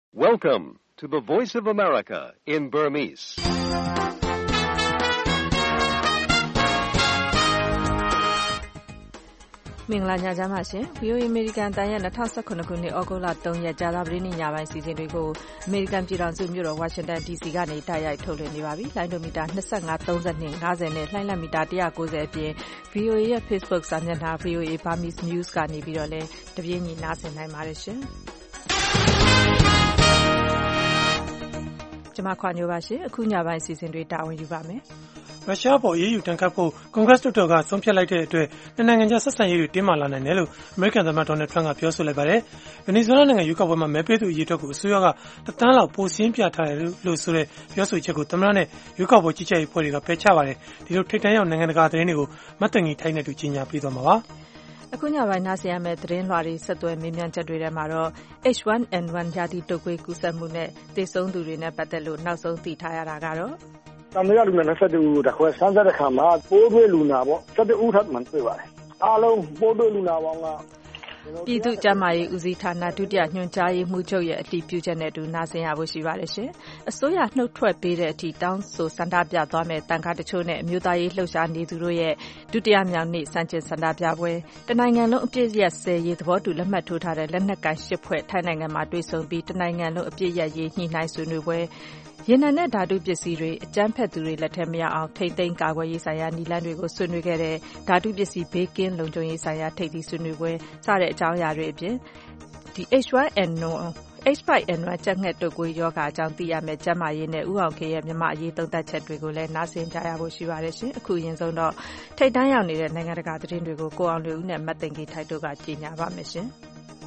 Welcome to the Voice of America in Burmese. ။မင်္ဂလာညချမ်းပါရှင်။ VOA American တန်ရဲ့2019ခုနှစ်ဩဂုတ်လ3ရက်ကြာသပတေးနေ့ညပိုင်းစီစဉ်တွေကို American ပြည်ထောင်စုမြို့တော် Washington DC ကနေတိုက်ရိုက်ထုတ်လွှင့်နေပါပြီ။လိုင်းဒိုမီတာ25 32 50နဲ့လှိုင်းလက်မီတာ190အပြင် VOA ရဲ့ Facebook စာမျက်နှာ VOA Burmese News ကနေပြီးတော့လည်းတပြေးညီနားဆင်နိုင်ပါတယ်ရှင်။ကျွန်မခွာညိုပါရှင်။အခုညပိုင်းစီစဉ်တွေတာဝန်ယူပါမယ်။ရုရှားပေါ်အေးယူတန်ခတ်ဖို့ကွန်ဂရက်လွှတ်တော်ကဆုံးဖြတ်လိုက်တဲ့အတွက်နိုင်ငံခြားဆက်ဆံရေးတွေတင်းမာလာနိုင်တယ်လို့အမေရိကန်သမ္မတဒေါ်နယ်ထရန့်ကပြောဆိုလိုက်ပါတယ်။ဗင်နီဇွဲလားနိုင်ငံရွေးကောက်ပွဲမှာမဲပေးသူအရေအတွက်ကိုအစိုးရကတသန်းလောက်ပိုစင်းပြထားတယ်လို့ဆိုတဲ့ပြောဆိုချက်ကိုသမ္မတနဲ့ရွေးကောက်ပွဲကြီးကြပ်ရေးဖွဲ့တွေကပယ်ချပါတယ်။ဒီလိုထိပ်တန်းရောက်နိုင်ငံတကာသတင်းတွေကိုမတ်တငီထိုင်းနဲ့တူကြီးညာပေးသွားမှာပါ။အခုညပိုင်းနားဆင်ရမယ့်သတင်းလွှာတွေဆက်သွယ်မေးမြန်းချက်တွေထဲမှာတော့ H1N1 ရာသီတုပ်ကွေးကူးစက်မှုနဲ့သေဆုံးသူတွေနဲ့ပတ်သက်လို့နောက်ဆုံးသိထားရတာကတော့တမရလူနာ21ဦးတခွဲစမ်းသပ်တဲ့ခါမှာပိုးတွေ့လူနာပေါ့17ဦးထပ်မှန်တွေ့ပါတယ်အားလုံးပိုးတွေ့လူနာပေါင်းကပြည်သူ့ကျန်းမာရေးဦးစီးဌာနဒုတိယညွှန်ကြားရေးမှူးချုပ်ရဲ့အတည်ပြုချက်နဲ့တူနာဆင်ရဖို့ရှိပါတယ်ရှင်။အစိုးရနှုတ်ထွက်ပေးတဲ့အထိတောင်းဆိုဆန္ဒပြသွားမယ်တန်ခါတချို့နဲ့အမျိုးသားရေးလှုပ်ရှားနေသူတို့ရဲ့ဒုတိယမြောက်နေ့စံကျင်ဆန္ဒပြပွဲတနိုင်ငံလုံးအပြည့်ရက်10ရေးသဘောတူလက်မှတ်ထိုးထားတဲ့လက်နက်ကိုင်10ဖွဲ့ထိုင်းနိုင်ငံမှာတွေ့ဆုံပြီးတနိုင်ငံလုံးအပြည့်ရက်ရေးညှိနှိုင်းဆွေးနွေးပွဲရေနံနဲ့ဓာတုပစ္စည်းတွေအကြမ်းဖက်သူတွေလက်ထက်မရောက်အောင်ထိမ့်သိမ်းကာကွယ်ရေးဆိုင်ရာနည်းလမ်းတွေကိုဆွေးနွေးခဲ့တဲ့ဓာတုပစ္စည်းဘေးကင်းလုံခြုံရေးဆိုင်ရာထိပ်သီးဆွေးနွေးပွဲစတဲ့အကြောင်းအရာတွေအပြင်ဒီ H5N1 ကြက်ငှက်တုပ်ကွေးရောဂါအကြောင်းသိရမယ့်ကျန်းမာရေးနဲ့ဥအောင်ခေရဲ့မြန်မာအရေးသုံးသပ်ချက်တွေကိုလည်းနားဆင်ကြရဖို့ရှိပါတယ်ရှင်။အခုအရင်ဆုံးတော့ထိပ်တန်းရောက်နေတဲ့နိုင်ငံတကာသတင်းတွေကိုကိုအောင်လွေဦးနဲ့မတ်သိင်္ဂီထိုက်တို့ကကြီးညာပါမယ်ရှင်။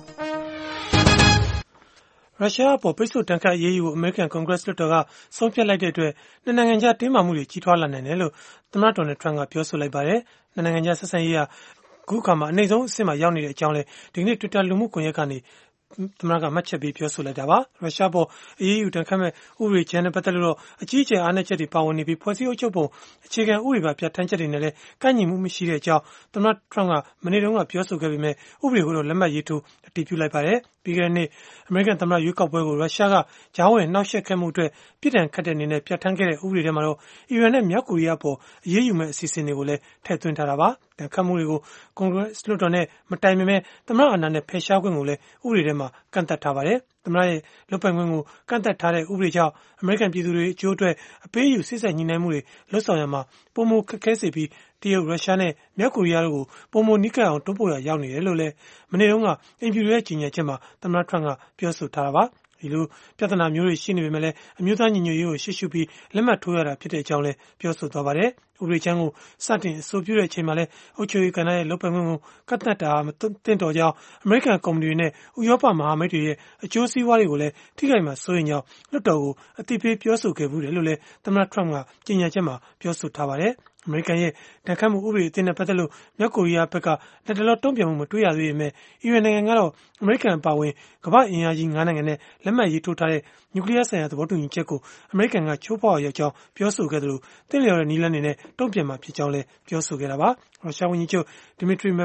ရုရှားအပေါ်ပိတ်ဆို့တန်ခတ်အရေးယူဖို့အမေရိကန်ကွန်ဂရက်လွှတ်တော်ကဆုံးဖြတ်လိုက်တဲ့အတွက်နိုင်ငံခြားတင်းမာမှုတွေကြီးထွားလာနိုင်တယ်လို့သမ္မတဒေါ်နယ်ထရန့်ကပြောဆိုလိုက်ပါတယ်။နိုင်ငံခြားဆက်ဆံရေးဟာအခုအခါမှာအနေဆုံးအဆင့်မှာရောက်နေတဲ့အကြောင်းလဲဒီကနေ့ Twitter လူမှုကွန်ရက်ကနေသမ္မတကမှတ်ချက်ပေးပြောဆိုလိုက်တာပါ။ရုရှားပေါ်အရေးယူတန်ခတ်မဲ့ဥပဒေကြမ်းနဲ့ပတ်သက်လို့အကြီးအကျယ်အားနည်းချက်တွေပါဝင်နေပြီးဖွဲ့စည်းအုပ်ချုပ်ပုံအခြေခံဥပဒေပါပြဋ္ဌာန်းချက်တွေနဲ့လည်းကိုက်ညီမှုမရှိတဲ့အကြောင်းသမ္မတထရန့်ကမနေ့တုန်းကပြောဆိုခဲ့ပေမဲ့ဥပဒေကိုတော့လက်မှတ်ရေးထိုးအတည်ပြုလိုက်ပါတယ်။ပြီးခဲ့တဲ့နေ့အမေရိကန်သမ္မတရွေးကောက်ပွဲကိုရုရှားကကြားဝင်နှောက်ယှက်ခဲ့မှုအတွက်ပြည်ထန်ခတ်တဲ့အနေနဲ့ပြဋ္ဌာန်းခဲ့တဲ့ဥပဒေထဲမှာတော့အီရန်နဲ့မြောက်ကိုရီးယားပေါ်အရေးယူမဲ့အစီအစဉ်တွေကိုလည်းထည့်သွင်းထားတာပါ။တန်ခတ်မှုတွေကိုကွန်ဂရက်လွှတ်တော်နဲ့မတိုင်ပင်မဲ့သမ္မတအာဏာနဲ့ဖယ်ရှားခွင့်ကိုလည်းဥပဒေထဲမှာကန့်သတ်ထားပါတယ်။သမ္မတရဲ့လုပ်ပိုင်ခွင့်ကိုကန့်သတ်ထားတဲ့ဥပဒေကြောင့်အမေရိကန်ပြည်သူတွေအကျိုးအတွက်အပေးအယူစိစက်ညှိနှိုင်းမှုတွေလှုပ်ဆောင်ရမှာပုံမခက်ခဲစေပြီးတရုတ်ရုရှားနဲ့မြောက်ကိုရီးယားတို့ကိုပုံမနီးကပ်အောင်တွန်းပို့ရရောက်နေတယ်လို့လည်းမနေ့တုန်းကအင်ဖြူရဲ့ကြီးညာချက်မှာသမ္မတထရန့်ကပြောဆိုထားတာပါ။ဒီလိုပြဿနာမျိုးတွေရှိနေပေမဲ့လည်းအမျိုးသားညီညွတ်ရေးကိုရှေ့ရှုပြီးလက်မှတ်ထိုးရတာဖြစ်တဲ့အကြောင်းလည်းပြောဆိုသွားပါတယ်။ဥပဒေချမ်းကိုစတင်အဆိုပြုတဲ့အချိန်မှာလည်းအုပ်ချုပ်ရေးကဏ္ဍရဲ့လုပ်ပိုင်ခွင့်ကိုကန့်သတ်တာမသင့်တော်ကြောင်းအမေရိကန်ကုမ္ပဏီတွေနဲ့ဥရောပမဟာမိတ်တွေရဲ့အကျိုးစီးပွားတွေကိုလည်းထိခိုက်မှာစိုးရိမ်ကြောင်းလွှတ်တော်ကိုအသိပေးပြောဆိုခဲ့ဘူးတယ်လို့လည်းသမ္မတထရန့်ကကြေညာချက်မှာပြောဆိုထားပါတယ်။အမေရိကန်ရဲ့တန်ခတ်မှုဥပဒေအသစ်နဲ့ပတ်သက်လို့မြောက်ကိုရီးယားဘက်ကလက်တလောတုံ့ပြန်မှုမတွေ့ရသေးပေမဲ့အီရန်နိုင်ငံကတော့အမေရိကန်အပါအဝင်ကမ္ဘာ့အင်အားကြီး9နိုင်ငံနဲ့လက်မှတ်ရေးထိုးထားတဲ့နျူကလ িয়ার ဆိုင်ရာသဘောတူညီချက်ကိုအမေရိကန်ကချိုးဖောက်ရကြောင်းပြောဆိုခဲ့သလိုတင့်လျော်တဲ့နည်းလမ်းတွေနဲ့တုံ့ပြန်မှာဖြစ်ကြောင်းလည်းပြောဆိုခဲ့တာပါ။ရုရှားဝန်ကြီးချုပ်ဒီမီထရီ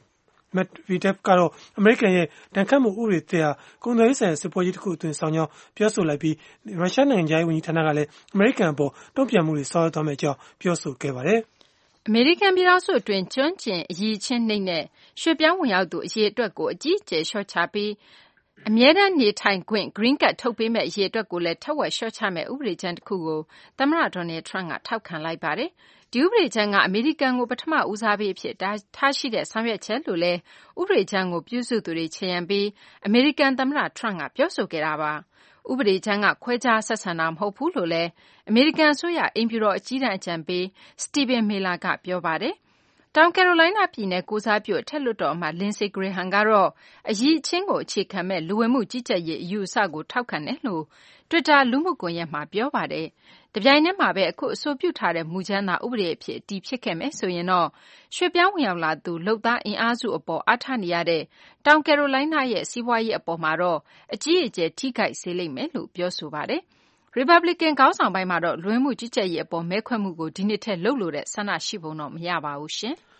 Medvedev ကတော့အမေရိကန်ရဲ့တန်ခတ်မှုဥပဒေသစ်ဟာကုန်သွယ်ရေးဆိုင်ရာစစ်ပွဲကြီးတစ်ခုအသွင်ဆောင်ကြောင်းပြောဆိုလိုက်ပြီးရုရှားနိုင်ငံခြားရေးဝန်ကြီးဌာနကလည်းအမေရိကန်အပေါ်တုံ့ပြန်မှုတွေဆောင်ရွက်သွားမယ့်အကြောင်းပြောဆိုခဲ့ပါတယ်။အမေရိကန်ပြည်ထောင်စုအတွင်းကျွမ်းကျင်အရည်ချင်းနှိမ့်တဲ့ရွှေ့ပြောင်းဝင်ရောက်သူအရေအတွက်ကိုအကြီးအကျယ်လျှော့ချပြီးအမြဲတမ်းနေထိုင်ခွင့် Green Card ထုတ်ပေးမယ့်အရေအတွက်ကိုလည်းထက်ဝက်လျှော့ချမယ့်ဥပဒေကြမ်းတစ်ခုကိုသမ္မတဒေါ်နယ်ထရန့်ကထောက်ခံလိုက်ပါတယ်။ဒီဥပဒေကြမ်းကအမေရိကန်ကိုပထမဦးစားပေးအဖြစ်ထားရှိတဲ့ဆောင်ရွက်ချက်လို့လည်းဥပဒေကြမ်းကိုပြုစုသူတွေခြေရန်ပြီးအမေရိကန်သမ္မတထရန့်ကပြောဆိုခဲ့တာပါ။ဥပဒေကြမ်းကခွဲခြားဆက်ဆံတာမဟုတ်ဘူးလို့လည်းအမေရိကန်အစိုးရအိမ်ဖြူတော်အကြီးတန်းအကြံပေး Stephen Miller ကပြောပါတယ်။တောင်ကယ်ရိုလိုင်းနားပြည်နယ်ကိုစားပြုအထက်လွှတ်တော်အမတ် Lindsey Graham ကတော့အရည်အချင်းကိုအခြေခံမဲ့လူဝင်မှုကြီးကြပ်ရေးအယူအဆကိုထောက်ခံတယ်လို့ Twitter လူမှုကွန်ရက်မှာပြောပါတယ်။တပြိုင်တည်းမှာပဲအခုအဆိုပြုထားတဲ့မူကြမ်းသာဥပဒေအဖြစ်အတည်ဖြစ်ခဲ့မယ်ဆိုရင်တော့ရွှေ့ပြောင်းဝင်ရောက်လာသူလုပ်သားအင်အားစုအပေါ်အားထားနေရတဲ့တောင်ကယ်ရိုလိုင်းနားရဲ့စီးပွားရေးအပေါ်မှာတော့အကြီးအကျယ်ထိခိုက်စေလိမ့်မယ်လို့ပြောဆိုပါတယ်။ Republican ခေါင်းဆောင်ပိုင်းမှာတော့လူဝင်မှုကြီးကြပ်ရေးအပေါ်မဲခွဲမှုကိုဒီနှစ်ထဲလုပ်လို့တဲ့ဆန္ဒရှိပုံတော့မရပါဘူးရှင်။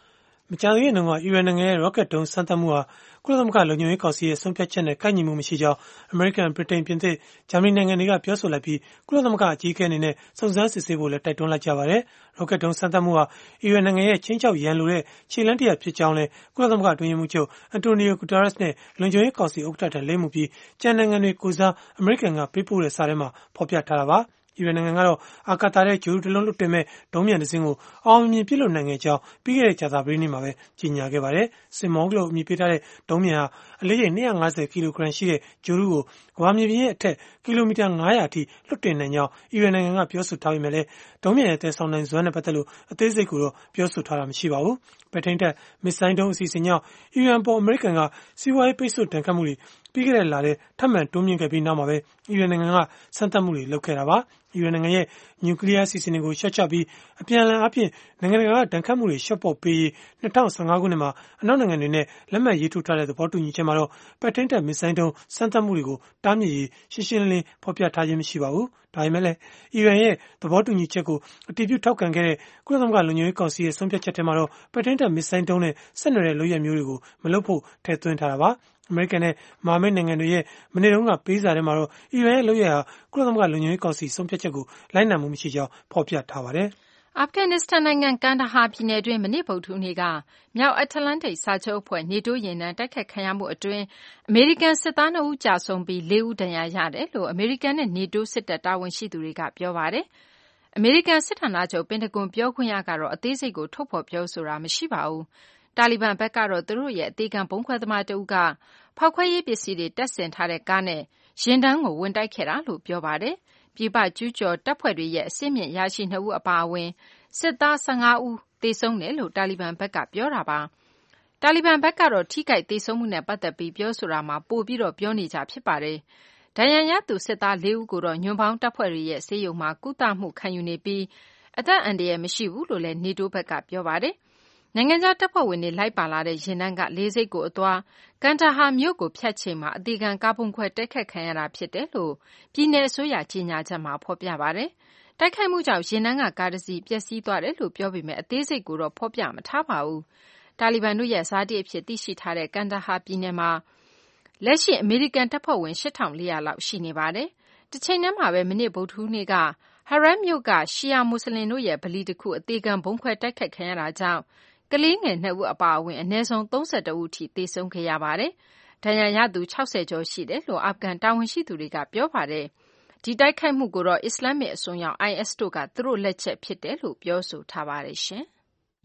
မကြာသေးခင်တုန်းကအီရန်နိုင်ငံရဲ့ rocket ဒုံးစမ်းသပ်မှုဟာကုလသမဂ္ဂလုံခြုံရေးကောင်စီရဲ့ဆုံးဖြတ်ချက်နဲ့ကိုက်ညီမှုမရှိကြောင်းအမေရိကန်၊ဗြိတိန်၊ပြင်သစ်၊ဂျာမနီနိုင်ငံတွေကပြောဆိုလိုက်ပြီးကုလသမဂ္ဂအကြီးအကဲအနေနဲ့စုံစမ်းစစ်ဆေးဖို့လည်းတိုက်တွန်းလိုက်ကြပါတယ်။ rocket ဒုံးစမ်းသပ်မှုဟာအီရန်နိုင်ငံရဲ့ခြိမ်းခြောက်ရန်လိုတဲ့ခြေလှမ်းတရပ်ဖြစ်ကြောင်းလည်းကုလသမဂ္ဂအတွင်းရေးမှူးချုပ်အန်တိုနီယိုဂူတာရက်စ်နဲ့လုံခြုံရေးကောင်စီဥက္ကဋ္ဌထံလိပ်မူပြီးကျန်နိုင်ငံတွေကိုယ်စားအမေရိကန်ကပေးပို့တဲ့စာထဲမှာဖော်ပြထားတာပါ။အီရန်နိုင်ငံကတော့အာကာသထဲဂြိုဟ်တုတလုံးလွှတ်တင်မဲ့ဒုံးပျံတစင်းကိုအောင်မြင်ပစ်လွှတ်နိုင်ခဲ့ကြောင်းပြီးခဲ့တဲ့ကြာသပတေးနေ့မှာပဲကြေညာခဲ့ပါတယ်။ စင်မောင်းလို့အမည်ပေးထားတဲ့ဒုံးပျံဟာအလေးချိန်250ကီလိုဂရမ်ရှိတဲ့ဂြိုဟ်တုကိုကမ္ဘာမြေပြင်ရဲ့အထက်ကီလိုမီတာ900အထိလွှတ်တင်နိုင်ကြောင်းအီရန်နိုင်ငံကပြောဆိုထားပေမဲ့လည်းဒုံးပျံရဲ့သယ်ဆောင်နိုင်စွမ်းနဲ့ပတ်သက်လို့အသေးစိတ်ကိုတော့ပြောဆိုထားတာမရှိပါဘူး။ပဲ့ထိန်းတပ်မစ်ဇိုင်းဒုံးအစီအစဉ်ကြောင့်အီရန်ပေါ်အမေရိကန်ကစီးပွားရေးပိတ်ဆို့ဒဏ်ခတ်မှုတွေပြီးခဲ့တဲ့လထဲထပ်မံတိုးမြင့်ခဲ့ပြီးနောက်မှာပဲအီရန်နိုင်ငံကစမ်းသပ်မှုတွေလုပ်ခဲ့တာပါ။အီရန်နိုင်ငံရဲ့နျူကလီးယားအစီအစဉ်တွေကိုလျှော့ချပြီးအပြန်အလှန်အားဖြင့်နိုင်ငံတကာကဒဏ်ခတ်မှုတွေလျှော့ပေါ့ပေးရေး2015ခုနှစ်မှာအနောက်နိုင်ငံတွေနဲ့လက်မှတ်ရေးထိုးထားတဲ့သဘောတူညီချက်မှာတော့ပဲ့ထိန်းတပ်မစ်ဇိုင်းဒုံးစမ်းသပ်မှုတွေကိုတားမြစ်ရေးရှင်းရှင်းလင်းလင်းဖော်ပြထားခြင်းမရှိပါဘူး။ဒါပေမဲ့လည်းအီရန်ရဲ့သဘောတူညီချက်ကိုအတည်ပြုထောက်ခံခဲ့တဲ့ကုလသမဂ္ဂလုံခြုံရေးကောင်စီရဲ့ဆုံးဖြတ်ချက်ထဲမှာတော့ပဲ့ထိန်းတပ်မစ်ဇိုင်းဒုံးနဲ့ဆက်နွယ်တဲ့လုပ်ရပ်မျိုးတွေကိုမလုပ်ဖို့ထည့်သွင်းထားတာပါ။အမေရိကန်နဲ့မဟာမိတ်နိုင်ငံတွေရဲ့မနေ့တုန်းကပေးစာထဲမှာတော့အီရန်ရဲ့လုပ်ရဟာကုလသမဂ္ဂလုံခြုံရေးကောင်စီဆုံးဖြတ်ချက်ကိုလိုက်နာမှုမရှိကြောင်းဖော်ပြထားပါတယ်။အာဖဂန်နစ္စတန်နိုင်ငံကန်ဒါဟာပြည်နယ်တွင်းမနေ့ဗုဒ္ဓဟူးနေ့ကမြောက်အတ္တလန္တိတ်စာချုပ်အဖွဲ့နေတိုးယာဉ်တန်းတိုက်ခိုက်ခံရမှုအတွင်းအမေရိကန်စစ်သား2ဦးကြာဆုံးပြီး4ဦးဒဏ်ရာရတယ်လို့အမေရိကန်နဲ့နေတိုးစစ်တပ်တာဝန်ရှိသူတွေကပြောပါတယ်။အမေရိကန်စစ်ဌာနချုပ်ပင်တဂွန်ပြောခွင့်ရကတော့အသေးစိတ်ကိုထုတ်ဖော်ပြောဆိုတာမရှိပါဘူး။တာလီဘန်ဘက်ကတော့သူတို့ရဲ့အသေးခံဗုံးခွဲသမားတဦးကဖောက်ခွဲရေးပစ္စည်းတွေတပ်ဆင်ထားတဲ့ကားနဲ့ယာဉ်တန်းကိုဝင်တိုက်ခဲ့တာလို့ပြောပါတယ်။ပြည်ပကျူးကျော်တပ်ဖွဲ့တွေရဲ့အဆင့်မြင့်အရာရှိ2ဦးအပါအဝင်စစ်သား15ဦးသေဆုံးတယ်လို့တာလီဘန်ဘက်ကပြောတာပါ။တာလီဘန်ဘက်ကတော့ထိခိုက်သေဆုံးမှုနဲ့ပတ်သက်ပြီးပြောဆိုတာမှာပိုပြီးတော့ပြောနေကြဖြစ်ပါတယ်။ဒဏ်ရာရသူစစ်သား4ဦးကိုတော့ညွန့်ပေါင်းတပ်ဖွဲ့တွေရဲ့ဆေးရုံမှာကုသမှုခံယူနေပြီးအသက်အန္တရာယ်မရှိဘူးလို့လည်းနေတိုးဘက်ကပြောပါတယ်။နိုင်ငံခြားတပ်ဖွဲ့ဝင်တွေလိုက်ပါလာတဲ့ယာဉ်တန်းကလေဆိပ်ကိုအသွားကန်ဒါဟာမြို့ကိုဖြတ်ချိန်မှာအသေးခံကားပုံခွဲတိုက်ခိုက်ခံရတာဖြစ်တယ်လို့ပြည်내အစိုးရကြေညာချက်မှာဖော်ပြပါတယ်။တိုက်ခိုက်မှုကြောင့်ယာဉ်တန်းကကားတစ်စီးပျက်စီးသွားတယ်လို့ပြောပေမဲ့အသေးစိတ်ကိုတော့ဖော်ပြမထားပါဘူး။တာလီဘန်တို့ရဲ့ဇာတိအဖြစ်သိရှိထားတဲ့ကန်ဒါဟာပြည်နယ်မှာလက်ရှိအမေရိကန်တပ်ဖွဲ့ဝင်8400လောက်ရှိနေပါတယ်။တစ်ချိန်တည်းမှာပဲမနေ့ဗုဒ္ဓဟူးနေ့ကဟရတ်မြို့ကရှီယာမွတ်စလင်တို့ရဲ့ဗလီတစ်ခုအသေးခံဗုံးခွဲတိုက်ခိုက်ခံရတာကြောင့်ကလေးငယ်2ဦးအပါအဝင်အနည်းဆုံး32ဦးထိသေဆုံးခဲ့ရပါတယ်။ဒဏ်ရာရသူ60ကျော်ရှိတယ်လို့အာဖဂန်တာဝန်ရှိသူတွေကပြောပါတယ်။ဒီတိုက်ခိုက်မှုကိုတော့အစ္စလာမစ်အစွန်းရောက် IS တို့ကသူတို့လက်ချက်ဖြစ်တယ်လို့ပြောဆိုထားပါတယ်ရှင်။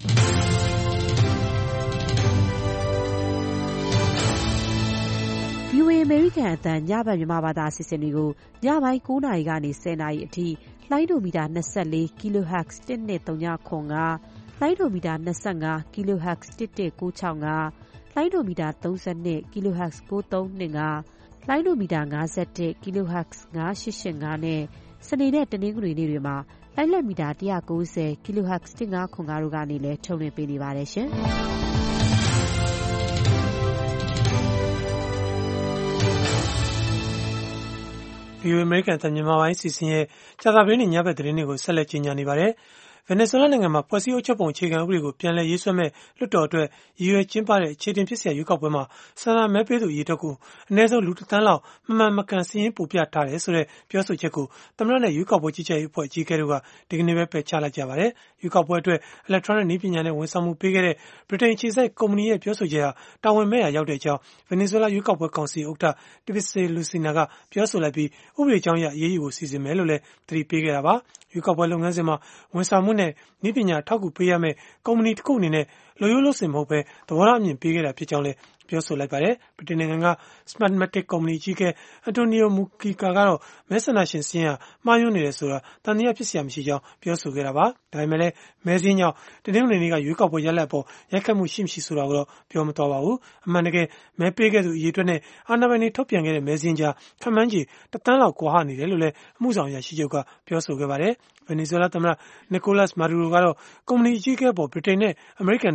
VOA အမေရိကန်အသံညဘက်မြန်မာဘာသာအစီအစဉ်တွေကိုညပိုင်း9နာရီကနေ10နာရီအထိလိုင်းဒိုမီတာ24 kHz 1239လိုင်းဒိုမီတာ25 kHz 11965လိုင်းဒိုမီတာ32 kHz 9325လိုင်းဒိုမီတာ51 kHz 9885နဲ့စနေနဲ့တနင်္ဂနွေနေ့တွေမှာလိုင်းလက်မီတာ190 kHz 1505တို့ကနေလည်းထုတ်လွှင့်ပေးနေပါတယ်ရှင်။ VOA အမေရိကန်တန်မြန်မာပိုင်းစီစဉ်ရဲ့ကြာသပတေးနေ့ညဘက်သတင်းတွေကိုဆက်လက်ကြီးညာနေပါတယ်။ဗင်နီဇွဲလားနိုင်ငံမှာဖွဲ့စည်းအုပ်ချုပ်ပုံအခြေခံဥပဒေကိုပြန်လည်ရေးဆွဲမဲ့လွှတ်တော်အတွက်ရည်ရွယ်ကျင်းပတဲ့အခြေတင်ဖြစ်စရာရွေးကောက်ပွဲမှာဆန္ဒမဲပေးသူအရေအတွက်ကိုအနည်းဆုံးလူတစ်သန်းလောက်မမှန်မကန်စာရင်းပို့ပြထားတယ်ဆိုတဲ့ပြောဆိုချက်ကိုသမ္မတနဲ့ရွေးကောက်ပွဲကြီးကြပ်ရေးအဖွဲ့အကြီးအကဲတို့ကဒီကနေ့ပဲပယ်ချလိုက်ကြပါတယ်။ရွေးကောက်ပွဲအတွက် electronic နည်းပညာနဲ့ဝန်ဆောင်မှုပေးခဲ့တဲ့ဗြိတိန်အခြေစိုက်ကုမ္ပဏီရဲ့ပြောဆိုချက်ဟာတာဝန်မဲ့ရာရောက်တဲ့အကြောင်းဗင်နီဇွဲလားရွေးကောက်ပွဲကောင်စီဥက္ကဋ္ဌ Tibisay Lucena ကပြောဆိုလိုက်ပြီးဥပဒေကြောင်းအရအရေးယူဖို့စီစဉ်မယ်လို့လည်းသတိပေးခဲ့တာပါ။ရွေးကောက်ပွဲလုပ်ငန်းစဉ်မှာဝန်ဆောင်မှုနဲ့နည်းပညာထောက်ကူပေးရမယ့်ကုမ္ပဏီတစ်ခုအနေနဲ့လိုရိုးလို့စင်မဟုတ်ပဲသဘောထားအမြင်ပေးခဲ့တာဖြစ်ကြောင်းလည်းပြောဆိုလိုက်ပါတယ်။ဗြိတိန်နိုင်ငံက Smartmatic ကုမ္ပဏီကြီးကအန်တိုနီယိုမူကီကာကတော့မဲဆန္ဒရှင်စာရင်းဟာမှားယွင်းနေတယ်ဆိုတာတန်တရားဖြစ်စရာမရှိကြောင်းပြောဆိုခဲ့တာပါ။ဒါပေမဲ့လည်းမဲစင်းကြောင့်တနင်္ဂနွေနေ့ကရွေးကောက်ပွဲရလဒ်အပေါ်ရိုက်ခတ်မှုရှိမရှိဆိုတာကိုတော့ပြောမသွားပါဘူး။အမှန်တကယ်မဲပေးခဲ့သူအရေအတွက်နဲ့အာဏာပိုင်တွေထုတ်ပြန်ခဲ့တဲ့မဲစင်းကြားခန့်မှန်းခြေ1သန်းလောက်ကွာဟနေတယ်လို့လည်းအမှုဆောင်အရာရှိချုပ်ကပြောဆိုခဲ့ပါတယ်။ဗင်နီဇွဲလားသမ္မတနီကိုလတ်မာဒူရိုကတော့ကုမ္ပဏီအကြီးအကဲပေါ်ဗြိတိန်နဲ့အမေရိကန်တို့က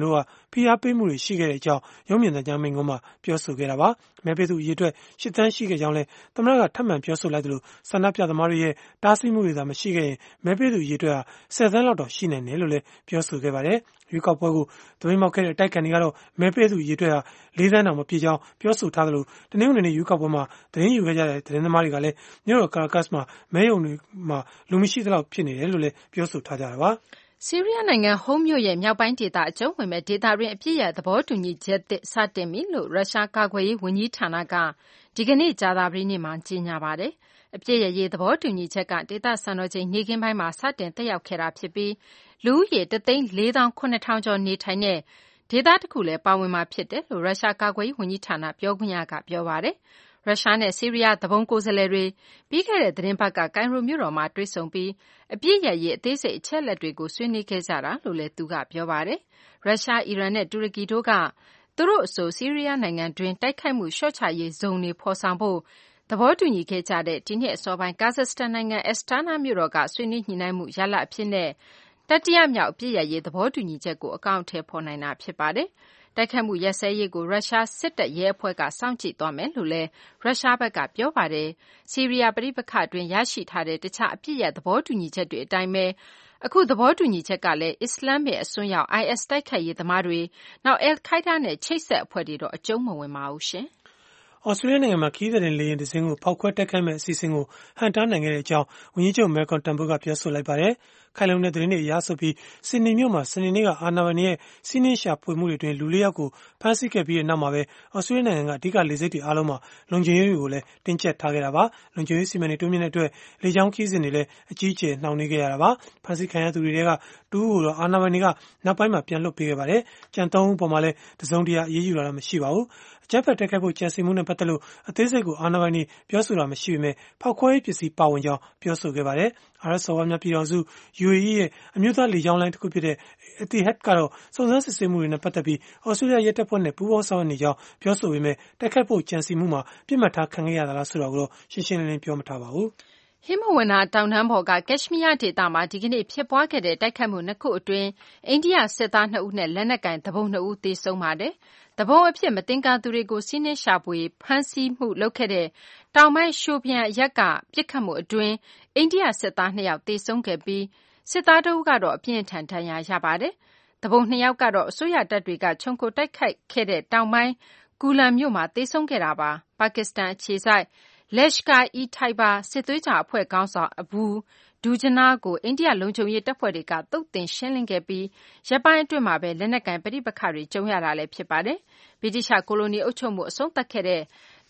ဖိအားပေးမှုတွေရှိခဲ့တဲ့အကြောင်းရုပ်မြင်သံကြားမိန့်ခွန်းမှာပြောဆိုခဲ့တာပါ။မဲပေးသူအရေအတွက်8 သန်းရှိခဲ့ကြောင်းလည်းသမ္မတကထပ်မံပြောဆိုလိုက်သလိုဆန္ဒပြသမားတွေရဲ့တားဆီးမှုတွေသာမရှိခဲ့ရင်မဲပေးသူအရေအတွက်ဟာ10 သန်းလောက်တော့ရှိနိုင်တယ်လို့လည်းပြောဆိုခဲ့ပါတယ်။ရွေးကောက်ပွဲကိုသပိတ်မှောက်ခဲ့တဲ့အတိုက်အခံတွေကတော့မဲပေးသူအရေအတွက်ဟာ4 သန်းတောင်မပြည့်ကြောင်းပြောဆိုထားသလိုတနင်္ဂနွေနေ့ရွေးကောက်ပွဲမှာသတင်းယူခဲ့ကြတဲ့သတင်းသမားတွေကလည်းမြို့တော်ကာရာကတ်စ်မှာမဲရုံတွေမှာလူမရှိသလောက်ဖြစ်နေတယ်လို့လည်းပြောဆိုထားကြတာပါ။ဆီးရီးယားနိုင်ငံဟုမ်းမြို့ရဲ့မြောက်ပိုင်းဒေသအကျုံးဝင်မဲ့ဒေသတွင်းအပြစ်ရသဘောတူညီချက်သစ်စတင်ပြီလို့ရုရှားကာကွယ်ရေးဝန်ကြီးဌာနကဒီကနေ့ကြာသပတေးနေ့မှာကြေညာပါတယ်။အပြစ်ရရေးသဘောတူညီချက်ကဒေသစံတော်ချိန်နေ့ခင်းပိုင်းမှာစတင်တက်ရောက်ခဲ့တာဖြစ်ပြီးလူဦးရေ1,470,000 ကျော်နေထိုင်တဲ့ဒေသတစ်ခုလည်းပါဝင်မှာဖြစ်တယ်လို့ရုရှားကာကွယ်ရေးဝန်ကြီးဌာနပြောခွင့်ရကပြောပါတယ်။ရုရှားနဲ့ဆီးရီးယားသဘုံကိုယ်စားလှယ်တွေပြီးခဲ့တဲ့သတင်းပတ်ကကိုင်ရိုမြို့တော်မှာတွေ့ဆုံပြီးအပြစ်ရရေးအသေးစိတ်အချက်လက်တွေကိုဆွေးနွေးခဲ့ကြတာလို့လည်းသူကပြောပါတယ်။ရုရှား၊အီရန်နဲ့တူရကီတို့ကသူတို့အဆိုဆီးရီးယားနိုင်ငံတွင်းတိုက်ခိုက်မှုလျှော့ချရေးဇုံတွေဖော်ဆောင်ဖို့သဘောတူညီခဲ့ကြတဲ့ဒီနှစ်အစောပိုင်းကာဇက်စတန်နိုင်ငံအက်စတာနာမြို့တော်ကဆွေးနွေးညှိနှိုင်းမှုရလဒ်အဖြစ်နဲ့တတိယမြောက်အပြစ်ရရေးသဘောတူညီချက်ကိုအကောင်အထည်ဖော်နိုင်တာဖြစ်ပါတယ်။တိုက်ခိုက်မှုရပ်စဲရေးကိုရုရှားစစ်တပ်ရဲအဖွဲ့ကစောင့်ကြည့်သွားမယ်လို့လည်းရုရှားဘက်ကပြောပါတယ်။ဆီးရီးယားပဋိပက္ခအတွင်းရရှိထားတဲ့တခြားအပြစ်ရသဘောတူညီချက်တွေအတိုင်းပဲအခုသဘောတူညီချက်ကလည်းအစ္စလာမစ်အစွန်းရောက် IS တိုက်ခိုက်ရေးသမားတွေနောက်အယ်လ်ခိုင်းဒါးနဲ့ချိတ်ဆက်အဖွဲ့တွေတော့အကျုံးမဝင်ပါဘူးရှင်။ဩစတြေးလျနိုင်ငံမှာခရီးသည်တင်လေယာဉ်တစ်စင်းကိုဖောက်ခွဲတိုက်ခိုက်မဲ့အစီအစဉ်ကိုဟန်တားနိုင်ခဲ့တဲ့အကြောင်းဝန်ကြီးချုပ်မဲကွန်တန်ဘိုကပြောဆိုလိုက်ပါတယ်။ခိုင်လုံတဲ့သတင်းတွေအရဆိုပြီးဆင်နီမြို့မှာစနေနေ့ကအာဏာပိုင်တွေရဲ့စီးနှင်းရှာဖွေမှုတွေအတွင်းလူ4 ယောက်ကိုဖမ်းဆီးခဲ့ပြီးတဲ့နောက်မှာပဲဩစတြေးလျနိုင်ငံကအဓိကလေဆိပ်တွေအားလုံးမှာလုံခြုံရေးတွေကိုလည်းတင်းကျပ်ထားခဲ့တာပါ။လုံခြုံရေးစီမံတွေတိုးမြင့်တဲ့အတွက်လေကြောင်းခရီးစဉ်တွေလည်းအကြီးအကျယ်နှောင့်နှေးခဲ့ရတာပါ။ဖမ်းဆီးခံရသူတွေကတူးကိုတော့အာဏာပိုင်တွေကနောက်ပိုင်းမှာပြန်လွှတ်ပေးခဲ့ပါတယ်။ကြံ3 ဦးပေါ်မှာလည်းတစုံတရာအရေးယူတာတော့မရှိပါဘူး။အကြမ်းဖက်တိုက်ခိုက်ဖို့ကြံစည်မှုနဲ့ပတ်သက်လို့အသေးစိတ်ကိုအာဏာပိုင်တွေပြောဆိုတာမရှိပေမဲ့ဖောက်ခွဲရေးပစ္စည်းပါဝင်ကြောင်းပြောဆိုခဲ့ပါတယ်။အာရပ်စော်ဘွားများပြည်ထောင်စု UAE ရဲ့အမျိုးသားလေကြောင်းလိုင်းတစ်ခုဖြစ်တဲ့ Etihad ကတော့စုံစမ်းစစ်ဆေးမှုတွေနဲ့ပတ်သက်ပြီးဩစတြေးလျရဲတပ်ဖွဲ့နဲ့ပူးပေါင်းဆောင်ရွက်နေကြောင်းပြောဆိုပေမဲ့တိုက်ခိုက်ဖို့ကြံစည်မှုမှာပြစ်မှတ်ထားခံခဲ့ရတာလားဆိုတာကိုတော့ရှင်းရှင်းလင်းလင်းပြောမထားပါဘူး။ဟိမဝန္တာတောင်တန်းပေါ်ကကက်ရှ်မီးယားဒေသမှာဒီကနေ့ဖြစ်ပွားခဲ့တဲ့တိုက်ခိုက်မှု2 ခုအတွင်းအိန္ဒိယစစ်သား2 ဦးနဲ့လက်နက်ကိုင်သူပုန်2 ဦးသေဆုံးပါတယ်။သူပုန်အဖြစ်မသင်္ကာသူတွေကိုစီးနှင်းရှာဖွေဖမ်းဆီးမှုလုပ်ခဲ့တဲ့တောင်ပိုင်းရှိုပြန်အရပ်ကပစ်ခတ်မှုအတွင်းအိန္ဒိယစစ်သား2 ယောက်သေဆုံးခဲ့ပြီးစစ်သား1 ဦးကတော့အပြင်းအထန်ဒဏ်ရာရပါတယ်။သူပုန်2 ယောက်ကတော့အစိုးရတပ်တွေကခြုံခိုတိုက်ခိုက်ခဲ့တဲ့တောင်ပိုင်းကူလန်မြို့မှာသေဆုံးခဲ့တာပါ။ပါကစ္စတန်အခြေစိုက်Lashkar-e-Taiba စစ်သွေးကြွအဖွဲ့ခေါင်းဆောင် Abu Dujana ကိုအိန္ဒိယလုံခြုံရေးတပ်ဖွဲ့တွေကသုတ်သင်ရှင်းလင်းခဲ့ပြီးရက်ပိုင်းအတွင်းမှာပဲလက်နက်ကိုင်ပဋိပက္ခတွေကြုံရတာလည်းဖြစ်ပါတယ်။ဗြိတိသျှကိုလိုနီအုပ်ချုပ်မှုအဆုံးသတ်ခဲ့တဲ့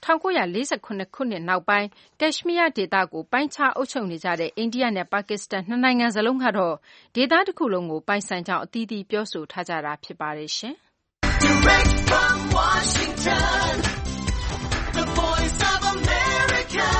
1948 ခုနှစ်နောက်ပိုင်းကက်ရှ်မီးယားဒေသကိုပိုင်းခြားအုပ်ချုပ်နေကြတဲ့အိန္ဒိယနဲ့ပါကစ္စတန်2 နိုင်ငံစလုံးကတော့ဒေသတစ်ခုလုံးကိုပိုင်ဆိုင်ကြောင်းအသီးသီးပြောဆိုထားကြတာဖြစ်ပါတယ်ရှင်။ Direct from Washington, the Voice of America,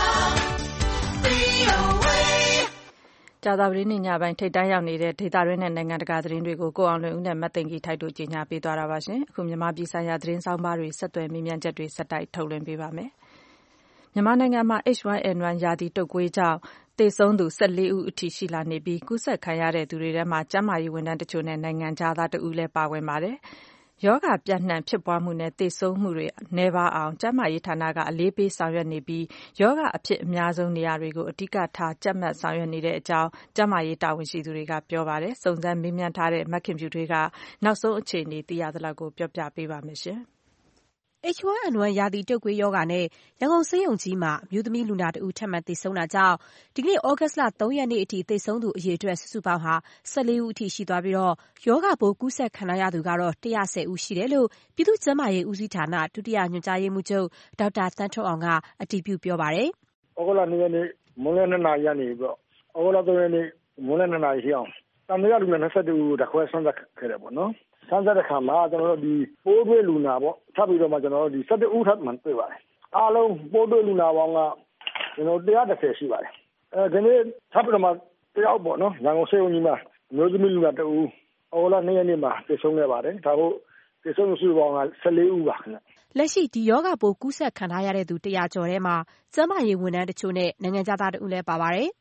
VOA ကြာသပတေးနေ့ညပိုင်းထိပ်တန်းရောက်နေတဲ့ဒေသတွင်းနဲ့နိုင်ငံတကာသတင်းတွေကိုကိုအောင်လွင်ဦးနဲ့မတ်သိင်္ဂီထိုက်တို့ကြီးညာပေးသွားတာပါရှင်။အခုမြန်မာပြည်ဆိုင်ရာသတင်းဆောင်ပါတွေဆက်သွယ်မေးမြန်းချက်တွေဆက်တိုက်ထုတ်လွှင့်ပေးပါမယ်။မြန်မာနိုင်ငံမှာ H1N1 ရာသီတုပ်ကွေးကြောင့်သေဆုံးသူ14 ဦးအထိရှိလာနေပြီးကူးစက်ခံရတဲ့သူတွေထဲမှာကျန်းမာရေးဝန်ထမ်းတချို့နဲ့နိုင်ငံခြားသားတဦးလည်းပါဝင်ပါတယ်။ရောဂါပြန့်နှံ့ဖြစ်ပွားမှုနဲ့သေဆုံးမှုတွေနည်းပါးအောင်ကျန်းမာရေးဌာနကအလေးပေးဆောင်ရွက်နေပြီးရောဂါအဖြစ်အများဆုံးနေရာတွေကိုအဓိကထားကြပ်မတ်ဆောင်ရွက်နေတဲ့အကြောင်းကျန်းမာရေးတာဝန်ရှိသူတွေကပြောပါတယ်။စုံစမ်းမေးမြန်းထားတဲ့မခင်ဖြူထွေးကနောက်ဆုံးအခြေအနေသိရသလောက်ကိုပြောပြပေးပါမယ်ရှင်။ H1N1 ရာသီတုပ်ကွေးရောဂါနဲ့ရန်ကုန်ဆေးရုံကြီးမှာအမျိုးသမီးလူနာတဦးထပ်မံသေဆုံးတာကြောင့်ဒီကနေ့ဩဂတ်စ်လ3 ရက်နေ့အထိသေဆုံးသူအရေအတွက်စုစုပေါင်းဟာ14 ဦးအထိရှိသွားပြီးရောဂါပိုးကူးစက်ခံရသူကတော့110 ဦးရှိတယ်လို့ပြည်သူ့ကျန်းမာရေးဦးစီးဌာနဒုတိယညွှန်ကြားရေးမှူးချုပ်ဒေါက်တာသန်းထွန်းအောင်ကအတည်ပြုပြောပါတယ်။ဩဂတ်လ2 ရက်နေ့မွန်းလွဲ2 နာရီကနေပြီးတော့ဩဂတ်လ3 ရက်နေ့မွန်းလွဲ2 နာရီထိအောင်တန်မြရလူနာ22 ဦးကိုဓာတ်ခွဲစမ်းသပ်ခဲ့တယ်ပေါ့နော်။စမ်းသပ်တဲ့အခါမှာကျွန်တော်တို့ဒီပိုးတွေ့လူနာပေါ့ထပ်ပြီးတော့မှကျွန်တော်တို့ဒီ17 ဦးထပ်မှတွေ့ပါတယ်။အားလုံးပိုးတွေ့လူနာပေါင်းကကျွန်တော်130ရှိပါတယ်။ဒီနေ့ထပ်ပြီးတော့မှတယောက်ပေါ့နော်ရန်ကုန်ဆေးရုံကြီးမှာအမျိုးသမီးလူနာတဦးဩဂတ်လ2 ရက်နေ့မှာသေဆုံးခဲ့ပါတယ်။ဒါကိုသေဆုံးစုပေါင်းက14 ဦးပါခင်ဗျ။လက်ရှိဒီရောဂါပိုးကူးစက်ခံထားရတဲ့သူ100 ကျော်ထဲမှာကျန်းမာရေးဝန်ထမ်းတချို့နဲ့နိုင်ငံခြားသားတဦးလည်းပါပါတယ်။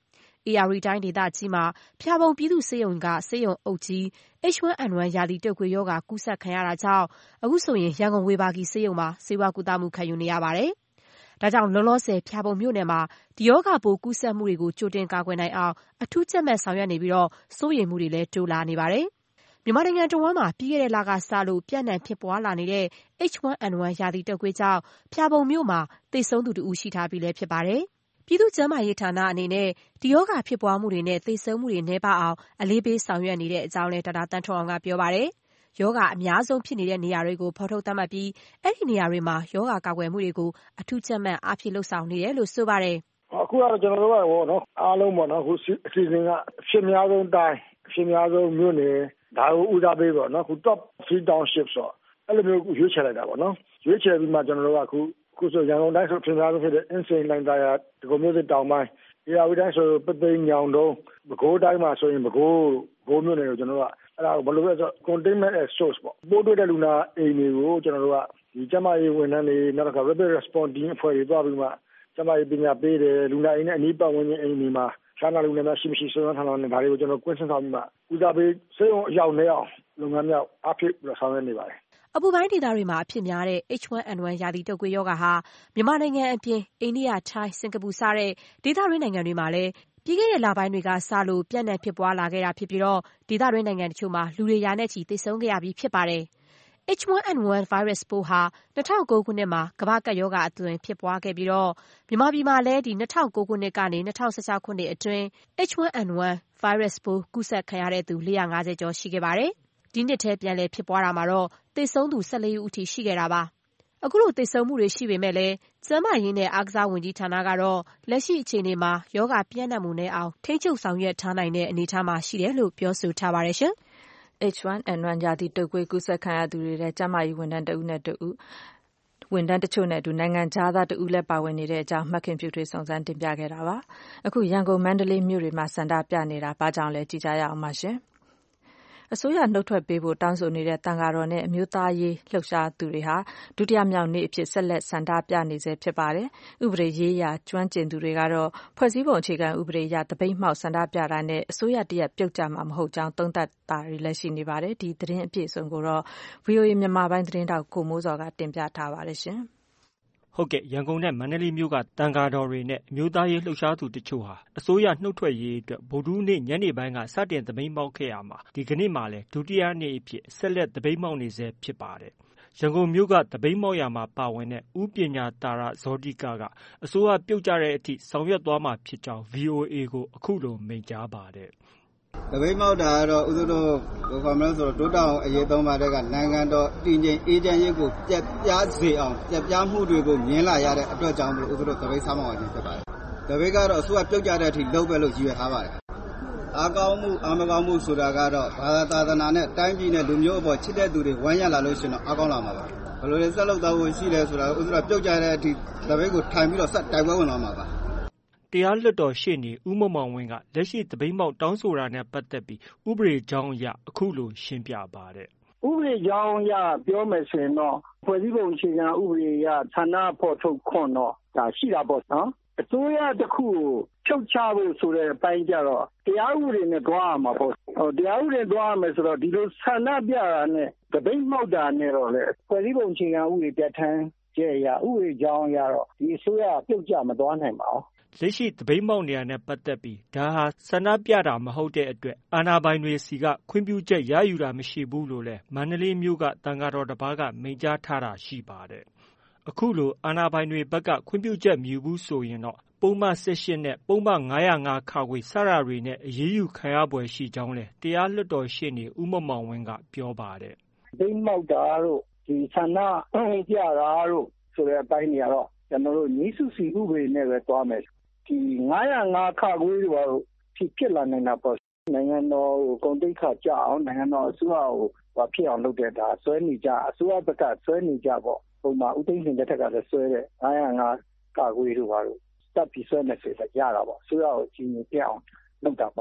AR တိုင်းဒေသကြီးမှာဖျာပုံပြည်သူ့ဆေးရုံကဆေးရုံအုပ်ကြီး H1N1 ရာသီတုပ်ကွေးရောဂါကူးစက်ခံရတာကြောင့်အခုဆိုရင်ရန်ကုန်ဝေဘာဂီဆေးရုံမှာဆေးဝါးကုသမှုခံယူနေရပါတယ်။ဒါကြောင့်လောလောဆယ်ဖျာပုံမြို့နယ်မှာဒီရောဂါပိုးကူးစက်မှုတွေကိုကြိုတင်ကာကွယ်နိုင်အောင်အထူးကြပ်မတ်ဆောင်ရွက်နေပြီးစိုးရိမ်မှုတွေလည်းတိုးလာနေပါတယ်။မြန်မာနိုင်ငံတဝန်းမှာပြီးခဲ့တဲ့လကစလို့ပြန့်နှံ့ဖြစ်ပွားလာနေတဲ့ H1N1 ရာသီတုပ်ကွေးကြောင့်ဖျာပုံမြို့မှာသေဆုံးသူတဦးရှိထားပြီးလည်းဖြစ်ပါတယ်။ပြည်သူ့ကျန်းမာရေးဌာနအနေနဲ့ဒီရောဂါဖြစ်ပွားမှုတွေနဲ့သေဆုံးမှုတွေနည်းပါးအောင်အလေးပေးဆောင်ရွက်နေတဲ့အကြောင်းလည်းဒေါက်တာသန်းထွဋ်အောင်ကပြောပါတယ်။ရောဂါအများဆုံးဖြစ်နေတဲ့နေရာတွေကိုဖော်ထုတ်သတ်မှတ်ပြီးအဲ့ဒီနေရာတွေမှာရောဂါကာကွယ်မှုတွေကိုအထူးကြပ်မတ်အားဖြည့်လုပ်ဆောင်နေတယ်လို့ဆိုပါတယ်။အခုကတော့ကျွန်တော်တို့ကနော်အားလုံးပေါ့နော်အခုအစီအစဉ်ကအဖြစ်များဆုံးတိုင်းအဖြစ်များဆုံးမြို့နယ်ဒါကိုဦးစားပေးပေါ့နော်အခု top 3 townships ဆိုအဲ့လိုမျိုးရွေးချယ်လိုက်တာပေါ့နော်ရွေးချယ်ပြီးမှကျွန်တော်တို့ကအခုဆိုရန်ကုန်တိုင်းဆိုဖြစ်များဆုံးဖြစ်တဲ့အင်းစိန်လိုင်သာယာဒီကုမျိုးစစ်တောင်ပိုင်းARတိုင်းဆိုပသိမ်ညောင်တုံးပဲခူးတိုင်းမှာဆိုရင်ပဲခူးမြို့နယ်ကိုကျွန်တော်တို့ကအဲ့ဒါဘယ်လိုလဲဆို containment as source ပေါ့ပိုးတွေ့တဲ့လူနာအိမ်တွေကိုကျွန်တော်တို့ကဒီကျန်းမာရေးဝန်ထမ်းတွေနောက်တစ်ခါ rapid response team အဖွဲ့တွေတွားပြီးမှကျန်းမာရေးပညာပေးတယ်လူနာအိမ်နဲ့အနီးပတ်ဝန်းကျင်အိမ်တွေမှာရှားနာလူနာများရှိမရှိစုံစမ်းထားလို့ဒါတွေကိုကျွန်တော်ကွင်းဆင်းဆောင်ပြီးမှဦးစားပေးစေုံအရောက်နဲ့အောင်လုပ်ငန်းများအားဖြည့်ပြီးဆောင်ရွက်နေပါတယ်အပူပိုင်းဒေသတွေမှာအဖြစ်များတဲ့ H1N1 ရာသီတုပ်ကွေးရောဂါဟာမြန်မာနိုင်ငံအပြင်အိန္ဒိယ၊ထိုင်း၊စင်ကာပူစတဲ့ဒေသတွင်းနိုင်ငံတွေမှာလည်းပြီးခဲ့တဲ့လပိုင်းတွေကစလို့ပြန့်နှံ့ဖြစ်ပွားလာခဲ့တာဖြစ်ပြီးဒေသတွင်းနိုင်ငံတချို့မှာလူတွေရာနဲ့ချီသေဆုံးခဲ့ရပြီးဖြစ်ပါတယ်။ H1N1 virus ပိုးဟာ2009ခုနှစ်မှာကမ္ဘာ့ကပ်ရောဂါအသွင်ဖြစ်ပွားခဲ့ပြီးမြန်မာပြည်မှာလည်း2009ခုနှစ်ကနေ2016ခုနှစ်အတွင်း H1N1 virus ပိုးကူးစက်ခံရတဲ့သူ450ကျော်ရှိခဲ့ပါတယ်။ဒီနှစ်ထဲပြန်လည်ဖြစ်ပွားတာမှာတော့သေဆုံးသူ14ဦးအထိရှိခဲ့တာပါ။အခုလိုသေဆုံးမှုတွေရှိပေမဲ့လည်းကျန်းမာရေးနဲ့အားကစားဝန်ကြီးဌာနကတော့လက်ရှိအခြေအနေမှာရောဂါပြန့်နှံ့မှုနည်းအောင်ထိန်းချုပ်ဆောင်ရွက်ထားနိုင်တဲ့အနေအထားမှာရှိတယ်လို့ပြောဆိုထားပါတယ်ရှင်။ H1N1 ရာသီတုပ်ကွေးကူးစက်ခံရသူတွေထဲကျန်းမာရေးဝန်ထမ်းတဦးနဲ့တဦးဝန်ထမ်းတချို့နဲ့အတူနိုင်ငံခြားသားတဦးလည်းပါဝင်နေတဲ့အကြောင်းမှတ်ခင်ပြုထွေးစုံစမ်းတင်ပြခဲ့တာပါ။အခုရန်ကုန်မန္တလေးမြို့တွေမှာဆန္ဒပြနေတာဘာကြောင့်လဲကြည့်ကြရအောင်ပါရှင်။အစိုးရနှုတ်ထွက်ပေးဖို့တောင်းဆိုနေတဲ့သံဃာတော်နဲ့အမျိုးသားရေးလှုပ်ရှားသူတွေဟာဒုတိယမြောက်နေ့အဖြစ်ဆက်လက်ဆန္ဒပြနေဆဲဖြစ်ပါတယ်။ဥပဒေရေးရာကျွမ်းကျင်သူတွေကတော့ဖွဲ့စည်းပုံအခြေခံဥပဒေအရသပိတ်မှောက်ဆန္ဒပြတာနဲ့အစိုးရတရက်ပြုတ်ကျမှာမဟုတ်ကြောင်းသုံးသပ်တာတွေလည်းရှိနေပါတယ်။ဒီသတင်းအပြည့်အစုံကိုတော့ VOA မြန်မာပိုင်းသတင်းတောက်ကိုမိုးစော်ကတင်ပြထားပါတယ်ရှင်။ဟုတ်ကဲ့ရန်ကုန်နဲ့မန္တလေးမြို့ကတန်ဃာတော်တွေနဲ့အမျိုးသားရေးလှုပ်ရှားသူတချို့ဟာအစိုးရနှုတ်ထွက်ရေးအတွက်ဗုဒ္ဓဟူးနေ့ညနေပိုင်းကစတင်သပိတ်မှောက်ခဲ့ရမှာဒီကနေ့မှလည်းဒုတိယနေ့အဖြစ်ဆက်လက်သပိတ်မှောက်နေဆဲဖြစ်ပါတယ်။ရန်ကုန်မြို့ကသပိတ်မှောက်ရာမှာပါဝင်တဲ့ဦးပညာတာရဇောတိကအစိုးရပြုတ်ကျတဲ့အထိဆောင်ရွက်သွားမှာဖြစ်ကြောင်း VOA ကိုအခုလိုမိန့်ကြားပါတယ်။သပိတ်မှောက်တာကတော့ဦးဇင်းတို့ဘာမှမလို့ဆိုတော့တိုးတောင်အရေးသုံးပါးတဲ့ကနိုင်ငံတော်တည်ငြိမ်အေးချမ်းရေးကိုပြတ်ပြားစေအောင်ပြတ်ပြားမှုတွေကိုမြင်လာရတဲ့အတွက်ကြောင့်မလို့ဦးဇင်းတို့သပိတ်ဆောင်းပါခြင်းဖြစ်ပါတယ်။သပိတ်ကတော့အစိုးရပြုတ်ကျတဲ့အထိလုပ်ပဲလို့ရည်ရွယ်ထားပါတယ်။အားကောင်းမှုအားမကောင်းမှုဆိုတာကတော့ဘာသာသာသနာနဲ့တိုင်းပြည်နဲ့လူမျိုးအပေါ်ချစ်တဲ့သူတွေဝိုင်းရလာလို့ရှိရင်တော့အားကောင်းလာမှာပါ။ဘယ်လိုလဲဆက်လုပ်သွားဖို့ရှိလဲဆိုတာဦးဇင်းတို့ပြုတ်ကျတဲ့အထိသပိတ်ကိုထိုင်ပြီးတော့ဆက်တိုက်ပွဲဝင်သွားမှာပါ။တရားလွှတ်တော်ရှေ့နေဦးမောင်မောင်ဝင်းကလက်ရှိသပိတ်မှောက်တောင်းဆိုတာနဲ့ပတ်သက်ပြီးဥပဒေကြောင်းအရအခုလိုရှင်းပြပါတယ်။ဥပဒေကြောင်းအရပြောမယ်ဆိုရင်တော့ဖွဲ့စည်းပုံအခြေခံဥပဒေအရဌာနဖော်ထုတ်ခွင့်တော့ဒါရှိတာပေါ့နော်။အစိုးရတစ်ခုကိုဖြုတ်ချဖို့ဆိုတဲ့အပိုင်းကြတော့တရားဥပဒေနဲ့တွားရမှာပေါ့။တရားဥပဒေတွားရမယ်ဆိုတော့ဒီလိုဆန္ဒပြတာနဲ့သပိတ်မှောက်တာနဲ့တော့လေဖွဲ့စည်းပုံအခြေခံဥပဒေပြဋ္ဌာန်းချက်အရဥပဒေကြောင်းအရတော့ဒီအစိုးရပြုတ်ကျမသွားနိုင်ပါဘူး။လက်ရှိသပိတ်မှောက်နေရတဲ့ပတ်သက်ပြီးဒါဟာဆန္ဒပြတာမဟုတ်တဲ့အတွက်အာဏာပိုင်တွေစီကခွင့်ပြုချက်ရယူတာမရှိဘူးလို့လည်းမန္တလေးမြို့ကသံဃာတော်တစ်ပါးကမိန့်ကြားထားတာရှိပါတယ်။အခုလိုအာဏာပိုင်တွေဘက်ကခွင့်ပြုချက်မယူဘူးဆိုရင်တော့ပုဒ်မ18နဲ့ပုဒ်မ905ခါစတာတွေနဲ့အရေးယူခံရပွဲရှိကြောင်းလည်းတရားလွှတ်တော်ရှေ့နေဦးမောင်မောင်ဝင်းကပြောပါတယ်။သပိတ်မှောက်တာတို့ဒီဆန္ဒပြတာတို့ဆိုတဲ့အပိုင်းတွေကတော့ကျွန်တော်တို့ညီစုစီဥပဒေနဲ့ပဲတွားမယ်ဒီ905ခါခွေးတွေဖြစ်လာနေတာပေါ့နိုင်ငံတော်ကိုဂုဏ်သိက္ခာကျအောင်နိုင်ငံတော်အစိုးရကိုဖြစ်အောင်လုပ်တဲ့ဒါဆွဲနေကြအစိုးရဘက်ကဆွဲနေကြပေါ့ပုံမှန်ဦးသိန်းစိန်လက်ထက်ကလည်းဆွဲတဲ့905ခါခွေးတို့ပါလို့တပ်ပြီးဆွဲနေစေရတာပေါ့အစိုးရကိုကြီးနေပြအောင်လုပ်တာပေါ့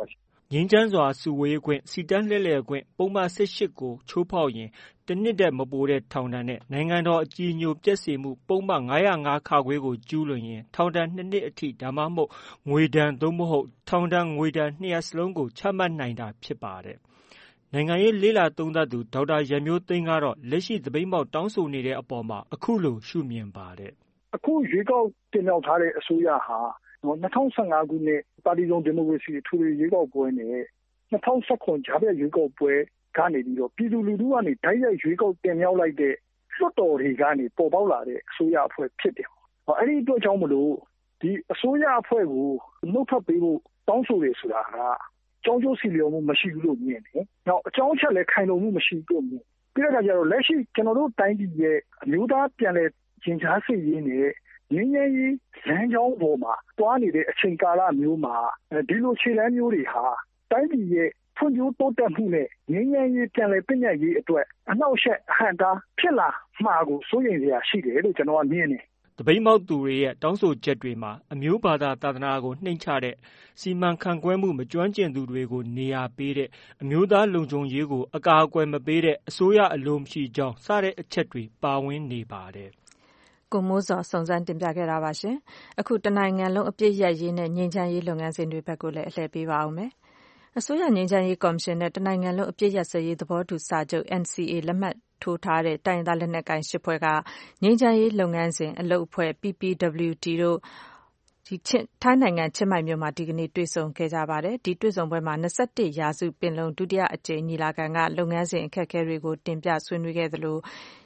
ငြိမ်းချမ်းစွာစုဝေးခွင့်၊စီတန်းလှည့်လည်ခွင့်ပုဒ်မ 18 ကိုချိုးဖောက်ရင်1 နှစ်ထက်မပိုတဲ့ထောင်ဒဏ်နဲ့နိုင်ငံတော်အကြည်ညိုပျက်စေမှုပုဒ်မ 505 ကိုကျူးလွန်ရင်ထောင်ဒဏ် 2 နှစ်အထိဒါမှမဟုတ်ငွေဒဏ်သို့မဟုတ်ထောင်ဒဏ်ငွေဒဏ်2 ရပ်စလုံးကိုချမှတ်နိုင်တာဖြစ်ပါတယ်။နိုင်ငံရေးလေ့လာသုံးသပ်သူဒေါက်တာရန်မျိုးသိမ်းကတော့လက်ရှိသပိတ်မှောက်တောင်းဆိုနေတဲ့အပေါ်မှာအခုလိုရှုမြင်ပါတယ်။အခုရွေးကောက်တင်မြှောက်ထားတဲ့အစိုးရဟာ2015 ခုနှစ်ပါတီစုံဒီမိုကရေစီအထွေထွေရွေးကောက်ပွဲနဲ့2019ကြားဖြတ်ရွေးကောက်ပွဲကနေပြီးတော့ပြည်သူလူထုကနေတိုက်ရိုက်ရွေးကောက်တင်မြှောက်လိုက်တဲ့လွှတ်တော်တွေကနေပေါ်ပေါက်လာတဲ့အစိုးရအဖွဲ့ဖြစ်တယ်။အဲ့ဒီအတွက်ကြောင့်မလို့ဒီအစိုးရအဖွဲ့ကိုနှုတ်ထွက်ပေးဖို့တောင်းဆိုရဆိုတာကကြောင်းကျိုးစီလျော်မှုမရှိဘူးလို့မြင်တယ်။နောက်အကြောင်းအချက်လည်းခိုင်လုံမှုမရှိဘူးလို့မြင်။ပြီးတော့ကျတော့လက်ရှိကျွန်တော်တို့တိုင်းပြည်ရဲ့အမျိုးသားပြန်လည်ရင်ကြားစစ်ရေးနဲ့ငြိမ်းချမ်းရေးလမ်းကြောင်းပေါ်မှာတွားနေတဲ့အချိန်ကာလမျိုးမှာဒီလိုခြေလှမ်းမျိုးတွေဟာတိုင်းပြည်ရဲ့ဖွံ့ဖြိုးတိုးတက်မှုနဲ့ငြိမ်းချမ်းရေးပြန်လည်ပြည့်ညတ်ရေးအတွက်အနှောက်အယှက်အဟန့်အတားဖြစ်လာမှာကိုစိုးရိမ်စရာရှိတယ်လို့ကျွန်တော်ကမြင်တယ်။သပိတ်မှောက်သူတွေရဲ့တောင်းဆိုချက်တွေမှာအမျိုးဘာသာသာသနာကိုနှိမ့်ချတဲ့စီမံခန့်ခွဲမှုမကျွမ်းကျင်သူတွေကိုနေရာပေးတဲ့အမျိုးသားလုံခြုံရေးကိုအကာအကွယ်မပေးတဲ့အစိုးရအလိုမရှိကြောင်းစတဲ့အချက်တွေပါဝင်နေပါတယ်။ကိုမိုးစောစုံစမ်းတင်ပြခဲ့တာပါရှင်။အခုတနိုင်ငံလုံးအပြည့်ရပ်ရေးနဲ့ငြိမ်းချမ်းရေးလုပ်ငန်းစဉ်တွေဘက်ကိုလည်းအလှည့်ပေးပါအောင်မယ်။အစိုးရငြိမ်းချမ်းရေးကော်မရှင်နဲ့တနိုင်ငံလုံးအပြည့်ရပ်စဲရေးသဘောတူစာချုပ် NCA လက်မှတ်ထိုးထားတဲ့တိုင်းရင်းသားလက်နက်ကိုင်8ဖွဲ့ကငြိမ်းချမ်းရေးလုပ်ငန်းစဉ်အလုပ်အဖွဲ့ PPWT တို့ထိုင်းနိုင်ငံချင်းမိုင်မြို့မှာဒီကနေ့တွေ့ဆုံခဲ့ကြပါတယ်။ဒီတွေ့ဆုံပွဲမှာ21ရာစုပင်လုံဒုတိယအကြိမ်ညီလာခံကလုပ်ငန်းစဉ်အခက်အခဲတွေကိုတင်ပြဆွေးနွေးခဲ့သလို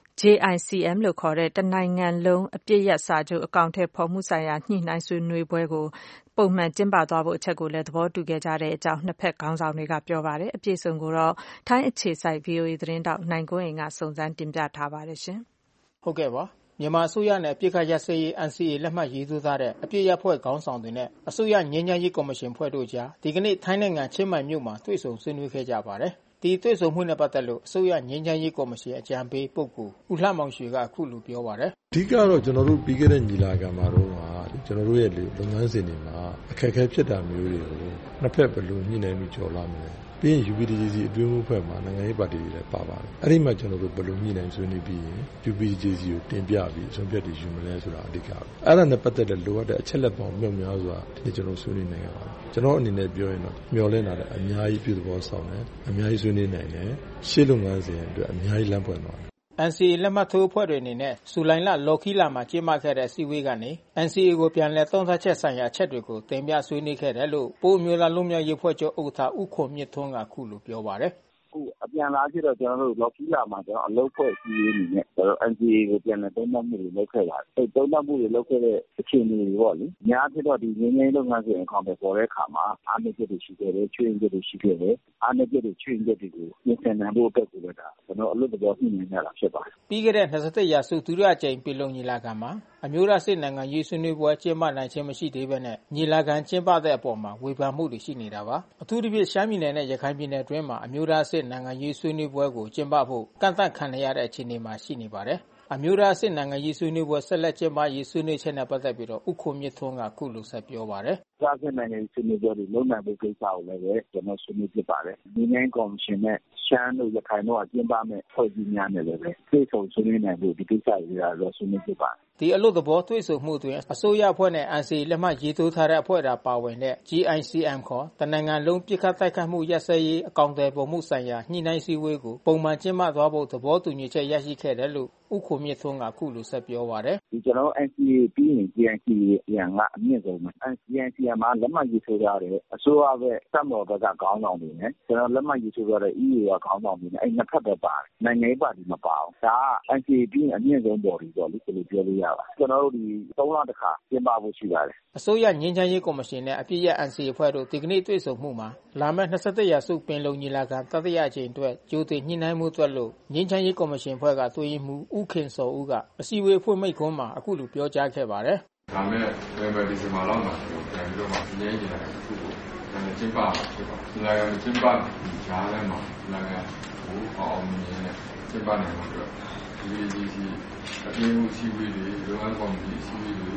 JICM လို့ခေါ်တဲ့တနိုင်ငံလုံးအပြည့်ရပ်စာချုပ်အကောင့်ထဲပေါ်မှုဆိုင်ရာညှိနှိုင်းဆွေးနွေးပွဲကိုပုံမှန်ကျင်းပသွားဖို့အချက်ကိုလည်းသဘောတူခဲ့ကြတဲ့အကြောင်းနှစ်ဖက်ခေါင်းဆောင်တွေကပြောပါတယ်။အပြည့်အစုံကိုတော့ထိုင်းအခြေစိုက် VOA သတင်းတောက်နိုင်ကွန်းအိမ်ကစုံစမ်းတင်ပြထားပါတယ်ရှင်။ဟုတ်ကဲ့ပါ။မြန်မာအစိုးရနဲ့ပြည်ခရစရေး NCA လက်မှတ်ရေးထိုးထားတဲ့အပြည့်ရပ်ဖွဲ့ခေါင်းဆောင်တွေနဲ့အစိုးရငြိမ်းချမ်းရေးကော်မရှင်ဖွဲ့တို့ကြားဒီကနေ့ထိုင်းနိုင်ငံချင်းမိုင်မြို့မှာတွေ့ဆုံဆွေးနွေးခဲ့ကြပါတယ်။ဒီတွေ့ဆုံမှုနဲ့ပတ်သက်လို့အစိုးရငြိမ်းချမ်းရေးကော်မရှင်အကြံပေးပုဂ္ဂိုလ်ဦးလှမောင်ရွှေကအခုလိုပြောပါတယ်။အဓိကတော့ကျွန်တော်တို့ပြီးခဲ့တဲ့ညီလာခံမှာတော့ကျွန်တော်တို့ရဲ့လုပ်ငန်းစဉ်တွေမှာအခက်အခဲဖြစ်တာမျိုးတွေကိုနှစ်ဖက်ဘယ်လိုညှိနှိုင်းပြီးကြော်လာမလဲ။ပြီးရင် UPDJC အတွင်းမှုဖွဲ့မှာနိုင်ငံရေးပါတီတွေလည်းပါပါတယ်။အဲ့ဒီမှာကျွန်တော်တို့ဘယ်လိုညှိနှိုင်းဆွေးနွေးပြီးရင် UPDJC ကိုတင်ပြပြီးအဆုံးဖြတ်တွေယူမလဲဆိုတာအဓိကပဲ။အဲ့ဒါနဲ့ပတ်သက်တဲ့လိုအပ်တဲ့အချက်လက်ပေါင်းမြောက်များစွာဒီကျွန်တော်ဆွေးနွေးနိုင်ရပါတယ်။ကျွန်တော်အနေနဲ့ပြောရင်တော့မျှော်လင့်တာတဲ့အများကြီးပြုသဘောဆောင်တယ်။အများကြီးဆွေးနွေးနိုင်တယ်။ရှေ့လုပ်ငန်းစဉ်အတွက်အများကြီးလမ်းပွင့်သွားတယ် NCA လက်မှတ်ထိုးအဖွဲ့တွေအနေနဲ့ဇူလိုင်လလော်ခီလာမှာကျင်းပခဲ့တဲ့စီဝေးကနေ NCA ကိုပြန်လည်သုံးသပ်ချက်ဆိုင်ရာအချက်တွေကိုတင်ပြဆွေးနွေးခဲ့တယ်လို့ပိုးမျိုးလာလုံးမြောက်ရေးဖွဲ့ချုပ်ဥက္ကဋ္ဌဦးခွန်မြင့်ထွန်းကခုလိုပြောပါတယ်အခုအပြန်လာဖြစ်တော့ကျွန်တော်တို့လော်ခီလာမှာကျွန်တော်အလုပ်ဖွဲ့စည်းရေးနေနဲ့ကျွန်တော် NCA ကိုပြန်လည်သုံးသပ်မှုတွေလုပ်ခဲ့ပါတယ်အဲသုံးသပ်မှုတွေလုပ်ခဲ့တဲ့အခြေအနေတွေပေါ့လေအများဖြစ်တော့ဒီငင်းငင်းလုပ်ငန်းစဉ်အကောင့်တွေပေါ်တဲ့အခါမှာအားနည်းချက်တွေရှိခဲ့တယ်ချွေးချက်တွေရှိခဲ့တယ်အားနည်းချက်တွေချွေးချက်တွေကိုပြင်ဆင်နိုင်ဖို့အတွက်ကိုလည်းဒါကျွန်တော်အလုပ်သဘောညှိနှိုင်းရတာဖြစ်ပါတယ်ပြီးခဲ့တဲ့21ရာစုဒုတိယကြိမ်ပြည်လုံညီလာခံမှာအမျိုးသားစစ်နိုင်ငံရေးဆွေးနွေးပွဲကျင်းပနိုင်ခြင်းမရှိသေးဘဲနဲ့ညီလာခံကျင်းပတဲ့အပေါ်မှာဝေဖန်မှုတွေရှိနေတာပါအထူးသဖြင့်ရှမ်းပြည်နယ်နဲ့ရခိုင်ပြည်နယ်အတွင်းမှာအမျိုးသားစစ်နိုင်ငံရေးဆွေးနွေးပွဲကိုကျင်းပဖို့ကန့်သတ်ခံရတဲ့အခြေအနေမှာရှိနေပါတယ်အမျိုးသားစစ်နိုင်ငံရေးဆွေးနွေးပွဲဆက်လက်ကျင်းပရေးဆွေးနွေးချက်နဲ့ပတ်သက်ပြီးတော့ဥက္ကုမြင့်ထွန်းကခုလိုဆက်ပြောပါတယ်။စားစစ်နိုင်ငံရေးဆွေးနွေးပွဲတွေလုံးနိုင်ဖို့ကိစ္စကိုလည်းကျွန်တော်ဆွေးနွေးဖြစ်ပါတယ်။ဒီနိုင်ငံကော်မရှင်နဲ့ရှမ်းတို့ရခိုင်တို့ကကျင်းပမဲ့ဖွဲ့စည်းများနဲ့လည်းတွေ့ဆုံဆွေးနွေးနိုင်ဖို့ဒီကိစ္စတွေကတော့ဆွေးနွေးဖြစ်ပါတယ်။ဒီအလို့သဘောတွေ့ဆုံမှုတွင်အစိုးရအဖွဲ့နဲ့ NCA လက်မှတ်ရေးထိုးထားတဲ့အဖွဲ့တာပါဝင်တဲ့ JICM ခေါ်တနိုင်ငံလုံးပြစ်ခတ်တိုက်ခတ်မှုရပ်စဲရေးအကောင့်တွေပေါ်မှုဆိုင်ရာညှိနှိုင်းစည်းဝေးကိုပုံမှန်ကျင်းပသွားဖို့သဘောတူညီချက်ရရှိခဲ့တယ်လို့ဥက္ကုမြင့်ထွန်းကခုလိုဆက်ပြောပါတယ်ဒီကျွန်တော် NCA ပြီးရင် JICM ကအမြင့်ဆုံးပဲ JICM မှာလက်မှတ်ရေးထိုးထားတဲ့အစိုးရဘက်တပ်မတော်ဘက်ကခေါင်းဆောင်တွေနဲ့ကျွန်တော်လက်မှတ်ရေးထိုးထားတဲ့ EU ကခေါင်းဆောင်တွေနဲ့အဲ့နှစ်ဖက်ပဲပါတယ်နိုင်ငံရေးပါတီမပါဘူးဒါက NCA ပြီးရင်အမြင့်ဆုံးပေါ်ပြီးတော့လေဒီလိုပြောလို့ရပါကျွန်တော်တို့ဒီ3လတစ်ခါကျင်းပဖို့ရှိပါတယ်အစိုးရငြိမ်းချမ်းရေးကော်မရှင်နဲ့အပြည့်ရ NCA အဖွဲ့တို့ဒီကနေ့တွေ့ဆုံမှုမှာလာမယ့်21ရာစုပင်လုံညီလာခံတတိယအကြိမ်အတွက်ကြိုတင်ညှိနှိုင်းမှုအတွက်လို့ငြိမ်းချမ်းရေးကော်မရှင်အဖွဲ့ကသွေးမှုဦးခင်စောဦးကအစည်းအဝေးဖွင့်မိန့်ခွန်းမှာအခုလိုပြောကြားခဲ့ပါတယ်ဒါမဲ့ဒီဇင်ဘာလမှာပြန်ပြီးတော့မှငြိမ်းချမ်းရေးအခုကိုပြန်ကျင်းပမှာဖြစ်ပါတယ်။ညီလာခံကျင်းပပြီးကြားထဲမှာညီလာခံကိုအောင်မြင်နဲ့ကျင်းပနိုင်မှာအတွက်ဒီအပြည့်မှုစည်းဝေးတွေလုပ်ငန်းကော်မတီစည်းဝေးတွေ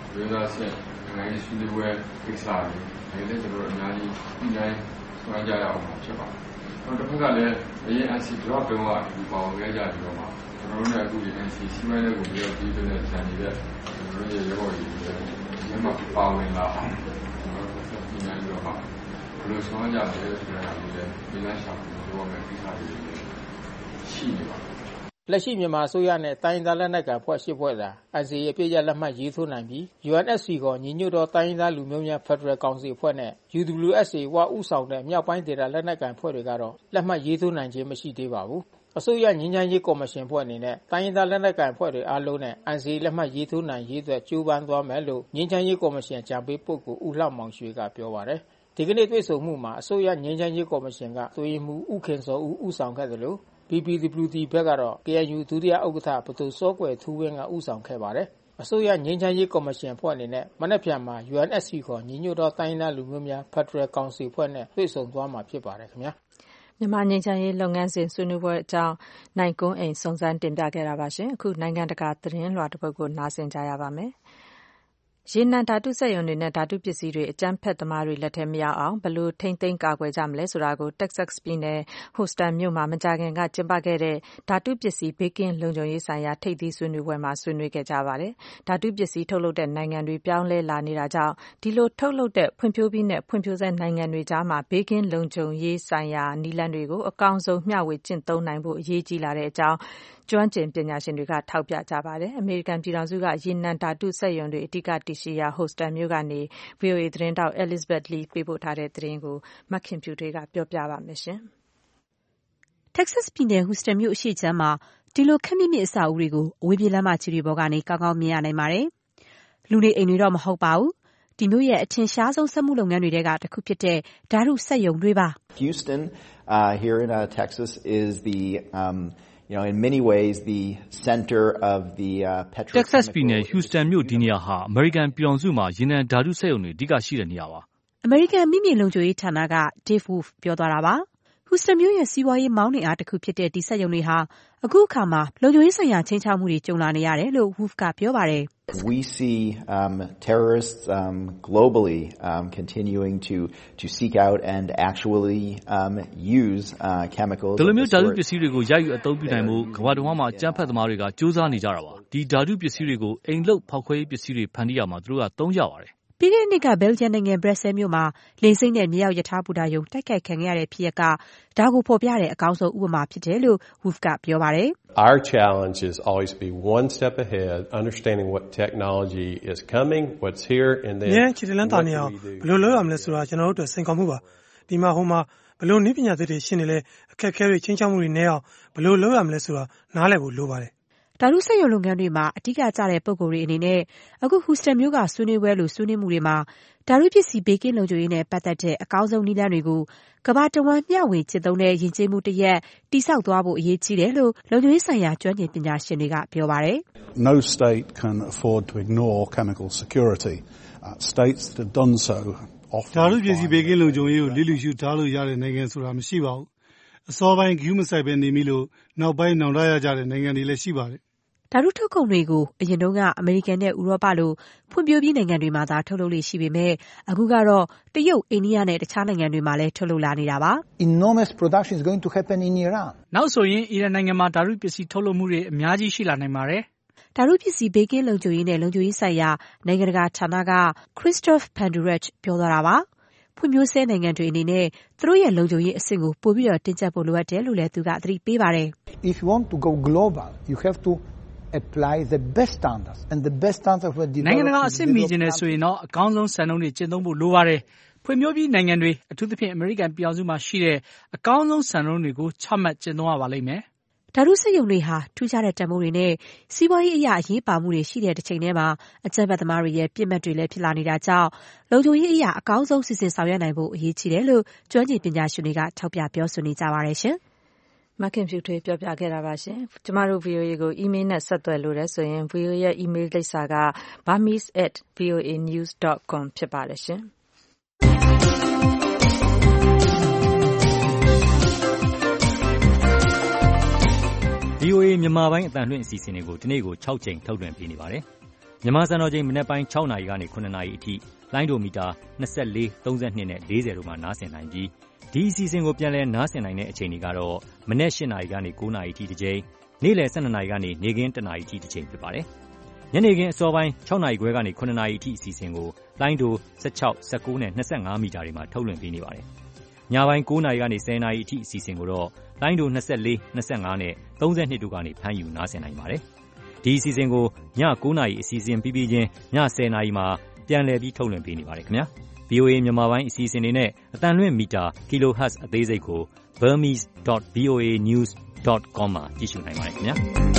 မျိုးသားအဆင့်နိုင်ငံရေးဆွေးနွေးပွဲကိစ္စတွေလည်းကျွန်တော်တို့အများကြီးညှိနှိုင်းဆွေးနွေးကြရအောင်ဖြစ်ပါတယ်။တစ်ဖက်ကလည်းအရင် NC drop တုန်းကဒီပေါင်းခဲ့ကြပြီးတော့မှကျွန်တော်တို့လည်းအခုဒီ NC စီမံတဲ့ကိုပြီးတော့ပြီးတဲ့ဆန်နေတဲ့ကျွန်တော်တို့ရဲ့ရောဂါကြီးတွေဒီမှာပါဝင်လာအောင်ကျွန်တော်တို့ဆက်ပြီးနိုင်တော့ပါဘယ်လိုဆောင်ကြလဲဆိုတာကိုလည်းဒီလမ်းဆောင်ပြောမယ်ကိစ္စတွေရှိနေပါတယ်။လက်ရှိမြန်မာအစိုးရနဲ့တိုင်းဒေသလက်နက်ကိုင်ဖွဲ့၈ဖွဲ့သာ NCA အပြည့်အလက်မှတ်ရေးထိုးနိုင်ပြီး UNSC ကညီညွတ်သောတိုင်းဒေသလူမျိုးများဖက်ဒရယ်ကောင်စီအဖွဲ့နဲ့ UWSA ဝဦးဆောင်တဲ့မြောက်ပိုင်းဒေသလက်နက်ကိုင်ဖွဲ့တွေကတော့လက်မှတ်ရေးထိုးနိုင်ခြင်းမရှိသေးပါဘူး။အစိုးရငြိမ်းချမ်းရေးကော်မရှင်ဖွဲ့အနေနဲ့တိုင်းဒေသလက်နက်ကိုင်ဖွဲ့တွေအားလုံးနဲ့ NCA လက်မှတ်ရေးထိုးနိုင်ရေးအတွက်ကြိုးပမ်းသွားမယ်လို့ငြိမ်းချမ်းရေးကော်မရှင်အကြံပေးပုဂ္ဂိုလ်ဦးလှမောင်ရွှေကပြောပါတယ်။ဒီကနေ့တွေ့ဆုံမှုမှာအစိုးရငြိမ်းချမ်းရေးကော်မရှင်ကသွေးမှုဦးခင်စောဦးဆောင်ခဲ့တယ်လို့BPWD ဘက်ကတော့ KNU ဒုတိယဥက္ကဋ္ဌပဒိုစောကွယ်ထူးဝင်းကဦးဆောင်ခဲ့ပါတယ်။အစိုးရငြိမ်းချမ်းရေးကော်မရှင်ဖွဲ့အနေနဲ့မနက်ဖြန်မှာ UNSC ခေါ်ညီညွတ်သောတိုင်းဒေသလူမျိုးများဖက်ဒရယ်ကောင်စီဖွဲ့နဲ့တွေ့ဆုံသွားမှာဖြစ်ပါတယ်ခင်ဗျာ။မြန်မာငြိမ်းချမ်းရေးလုပ်ငန်းစဉ်ဆွေးနွေးပွဲအကြောင်းနိုင်ကွန်းအိမ်စုံစမ်းတင်ပြခဲ့တာပါရှင်။အခုနိုင်ငံတကာသတင်းလွှာတစ်ပုဒ်ကိုနားဆင်ကြရပါမယ်။ရေနံဓာတုစက်ရုံတွေနဲ့ဓာတုပစ္စည်းတွေအကြမ်းဖက်သမားတွေလက်ထဲမရောက်အောင်ဘယ်လိုထိန်းသိမ်းကာကွယ်ကြမလဲဆိုတာကို Texas ပြည်နယ် Houston မြို့မှာမကြာခင်ကကျင်းပခဲ့တဲ့ဓာတုပစ္စည်းဘေးကင်းလုံခြုံရေးဆိုင်ရာထိပ်သီးဆွေးနွေးပွဲမှာဆွေးနွေးခဲ့ကြပါတယ်။ဓာတုပစ္စည်းထုတ်လုပ်တဲ့နိုင်ငံတွေပြောင်းလဲလာနေတာကြောင့်ဒီလိုထုတ်လုပ်တဲ့ဖွံ့ဖြိုးပြီးနဲ့ဖွံ့ဖြိုးဆဲနိုင်ငံတွေကြားမှာဘေးကင်းလုံခြုံရေးဆိုင်ရာနည်းလမ်းတွေကိုအကောင်းဆုံးမျှဝေကျင့်သုံးနိုင်ဖို့အရေးကြီးလာတဲ့အကြောင်းကျွမ်းကျင်ပညာရှင်တွေကထောက်ပြကြပါတယ်။အမေရိကန်ပြည်ထောင်စုကရေနံဓာတုစက်ရုံတွေအဓိကတည်ရှိရာ Houston မြို့ကနေ VOA သတင်းတောက် Elizabeth Lee ပေးပို့ထားတဲ့သတင်းကိုမခင်ဖြူထွေးကပြောပြပါမယ်ရှင်။ Texas ပြည်နယ် Houston မြို့အရှေ့ခြမ်းမှာဒီလိုခက်မြင့်မြင့်အဆောက်အဦတွေကိုအဝေးပြေးလမ်းမကြီးတွေပေါ်ကနေကောင်းကောင်းမြင်ရနိုင်ပါတယ်။လူနေအိမ်တွေတော့မဟုတ်ပါဘူး။ဒီမြို့ရဲ့အထင်ရှားဆုံးစက်မှုလုပ်ငန်းတွေထဲကတစ်ခုဖြစ်တဲ့ဓာတုစက်ရုံတွေပါ။ Houston here in Texas is the in many ways the center of the Texas ပြည်နယ် Houston မြို့ဒီနေရာဟာအမေရိကန်ပြည်ထောင်စုမှာရေနံဓာတုစက်ရုံတွေအဓိကရှိတဲ့နေရာပါ။အမေရိကန်မိမြေလုံခြုံရေးဌာနက Dave Wolf ပြောသွားတာပါ။ Houston မြို့ရဲ့စီးပွားရေးမောင်းနှင်အားတစ်ခုဖြစ်တဲ့ဒီစက်ရုံတွေဟာအခုအခါမှာလုံခြုံရေးဆိုင်ရာချိန်ချမှုတွေကြုံလာနေရတယ်လို့ Wolf ကပြောပါတယ်။ We see terrorists globally continuing to seek out and actually use chemicals. ဒီလိုမျိုးဓာတုပစ္စည်းတွေကိုရယူအသုံးပြုနိုင်မှုကမ္ဘာတစ်ဝန်းမှာအကြမ်းဖက်သမားတွေကစူးစမ်းနေကြတာပါ။ဒီဓာတုပစ္စည်းတွေကိုအိမ်လုပ်ဖောက်ခွဲရေးပစ္စည်းတွေဖန်တီးရမှာသူတို့ကသုံးကြပါတယ်။ပြီးခဲ့တဲ့နှစ်ကဘယ်လ်ဂျီယံနိုင်ငံဘရက်ဆဲမြို့မှာလေဆိပ်နဲ့မြေအောက်ရထားဘူတာရုံတိုက်ခိုက်ခံရတဲ့ဖြစ်ရပ်ကဒါကိုဖော်ပြတဲ့အကောင်းဆုံးဥပမာဖြစ်တယ်လို့ Wolf ကပြောပါတယ်။ Our challenge is always to be one step ahead, understanding what technology is coming, what's here, and then ခြေတလန်းတာနေအောင်ဘယ်လိုလုပ်ရမလဲဆိုတာကျွန်တော်တို့အတွက်စိန်ခေါ်မှုပါ။ဒီမှာဟိုမှာဘယ်လိုနည်းပညာသစ်တွေရှင်းနေလဲအခက်အခဲတွေချင်းချောက်မှုတွေနဲ့အောင်ဘယ်လိုလုပ်ရမလဲဆိုတာနားလည်ဖို့လိုပါတယ်ဓာတုစက်ရုံလုပ်ငန်းတွေမှာအဓိကကျတဲ့ပုံကိုယ်တွေအနေနဲ့အခု Houston မြို့ကဆွေးနွေးပွဲလိုဆွေးနွေးမှုတွေမှာဓာတုပစ္စည်းဘေးကင်းလုံခြုံရေးနဲ့ပတ်သက်တဲ့အကောင်းဆုံးနည်းလမ်းတွေကိုကမ္ဘာတဝန်းမျှဝေကျင့်သုံးတဲ့ယဉ်ကျေးမှုတစ်ရပ်တည်ဆောက်သွားဖို့အရေးကြီးတယ်လို့လုံခြုံရေးဆိုင်ရာကျွမ်းကျင်ပညာရှင်တွေကပြောပါတယ်။ No state can afford to ignore chemical security. States that have done so often ဓာတုပစ္စည်းဘေးကင်းလုံခြုံရေးကိုလစ်လျူရှုထားလို့ရတဲ့နိုင်ငံဆိုတာမရှိပါဘူး။အစောပိုင်းဂရုမစိုက်ပဲနေမိလို့နောက်ပိုင်းနောင်တရကြတဲ့နိုင်ငံတွေလည်းရှိပါတယ်ဓာတုထုတ်ကုန်တွေကိုအရင်တုန်းကအမေရိကန်နဲ့ဥရောပလိုဖွံ့ဖြိုးပြီးနိုင်ငံတွေမှာသာထုတ်လုပ်လို့ရှိပေမဲ့အခုကတော့တရုတ်အိန္ဒိယနဲ့တခြားနိုင်ငံတွေမှာလည်းထုတ်လုပ်လာနေတာပါ Enormous production is going to happen in Iran နောက်ဆိုရင်အီရန်နိုင်ငံမှာဓာတုပစ္စည်းထုတ်လုပ်မှုတွေအများကြီးရှိလာနိုင်ပါတယ်ဓာတုပစ္စည်းဘေးကင်းလုံခြုံရေးနဲ့လုံခြုံရေးဆိုင်ရာနိုင်ငံတကာဌာနက Christophe Penduret ပြောသွားတာပါဖွံ့ဖြိုးဆဲနိုင်ငံတွေအနေနဲ့သူတို့ရဲ့လုံခြုံရေးအဆင့်ကိုပိုပြီးတော့တင်းကျပ်ဖို့လိုအပ်တယ်လို့လည်းသူကသတိပေးပါတယ် If you want to go global you have to apply the best standards and the best standards for development နိုင်ငံတကာအဆင့်မီကျင်နေဆိုရင်တော့အကောင်းဆုံးစံနှုန်းတွေကျင့်သုံးဖို့လိုပါတယ်ဖွံ့ဖြိုးပြီးနိုင်ငံတွေအထူးသဖြင့်အမေရိကန်ပြည်ထောင်စုမှာရှိတဲ့အကောင်းဆုံးစံနှုန်းတွေကိုချမှတ်ကျင့်သုံးရပါလိမ့်မယ်ဓာတုစက်ရုံတွေဟာထူးခြားတဲ့တန်ဖိုးတွေနဲ့စီးပွားရေးအရာအရေးပါမှုတွေရှိတဲ့တစ်ချိန်တည်းမှာအကြမ်းဖက်သမားတွေရဲ့ပြစ်မှတ်တွေလည်းဖြစ်လာနေတာကြောင့်လုံခြုံရေးအရာအကောင်းဆုံးစီစဉ်ဆောင်ရွက်နိုင်ဖို့အရေးကြီးတယ်လို့ကျွမ်းကျင်ပညာရှင်တွေကထောက်ပြပြောဆိုနေကြပါတယ်ရှင်မခင်ဖြူထွေးပြောပြခဲ့တာပါရှင်ကျမတို့ VOA ကိုအီးမေးလ်နဲ့ဆက်သွယ်လို့ရဆိုရင် VOA ရဲ့အီးမေးလ်လိပ်စာက burmese@voanews.com ဖြစ်ပါတယ်ရှင် VOA မြန်မာပိုင်းအသံလွှင့်အစီအစဉ်တွေကိုဒီနေ့ကို6ချိန်ထုတ်လွှင့်ပေးနေပါတယ်မြန်မာစံတော်ချိန်မနက်ပိုင်း6 နာရီကနေ 9 နာရီအထိလိုင်းဒိုမီတာ24, 32နဲ့ 40တို့မှာနားဆင်နိုင်ပြီးဒီအစီအစဉ်ကိုပြန်လည်နားဆင်နိုင်တဲ့အချိန်တွေကတော့မနက်8 နာရီကနေ 9 နာရီအထိတစ်ကြိမ်နေ့လယ်12 နာရီကနေနေ့ခင်း1 နာရီအထိတစ်ကြိမ်ဖြစ်ပါတယ်ညနေခင်းအစောပိုင်း6 နာရီခွဲကနေ 9 နာရီအထိအစီအစဉ်ကိုလိုင်းဒို16, 19နဲ့25မီတာတွေမှာထုတ်လွှင့်ပေးနေပါတယ်ညပိုင်း9 နာရီကနေ 10 နာရီအထိအစီအစဉ်ကိုတော့လိုင်းဒို24, 25နဲ့32တို့ကနေဖမ်းယူနားဆင်နိုင်ပါတယ်ဒီအစီအစဉ်ကိုည9 နာရီအစီအစဉ်ပြီးပြီးချင်းည10 နာရီမှာပြန်လည်ပြီးထုတ်လွှင့်ပေးနေပါတယ်ခင်ဗျာ VOA မြန်မာပိုင်းအစီအစဉ်တွေနဲ့အတန်လွင့်မီတာ kilohertz အသေးစိတ်ကို burmese.voanews.com မှာကြည့်ရှုနိုင်ပါတယ်ခင်ဗျာ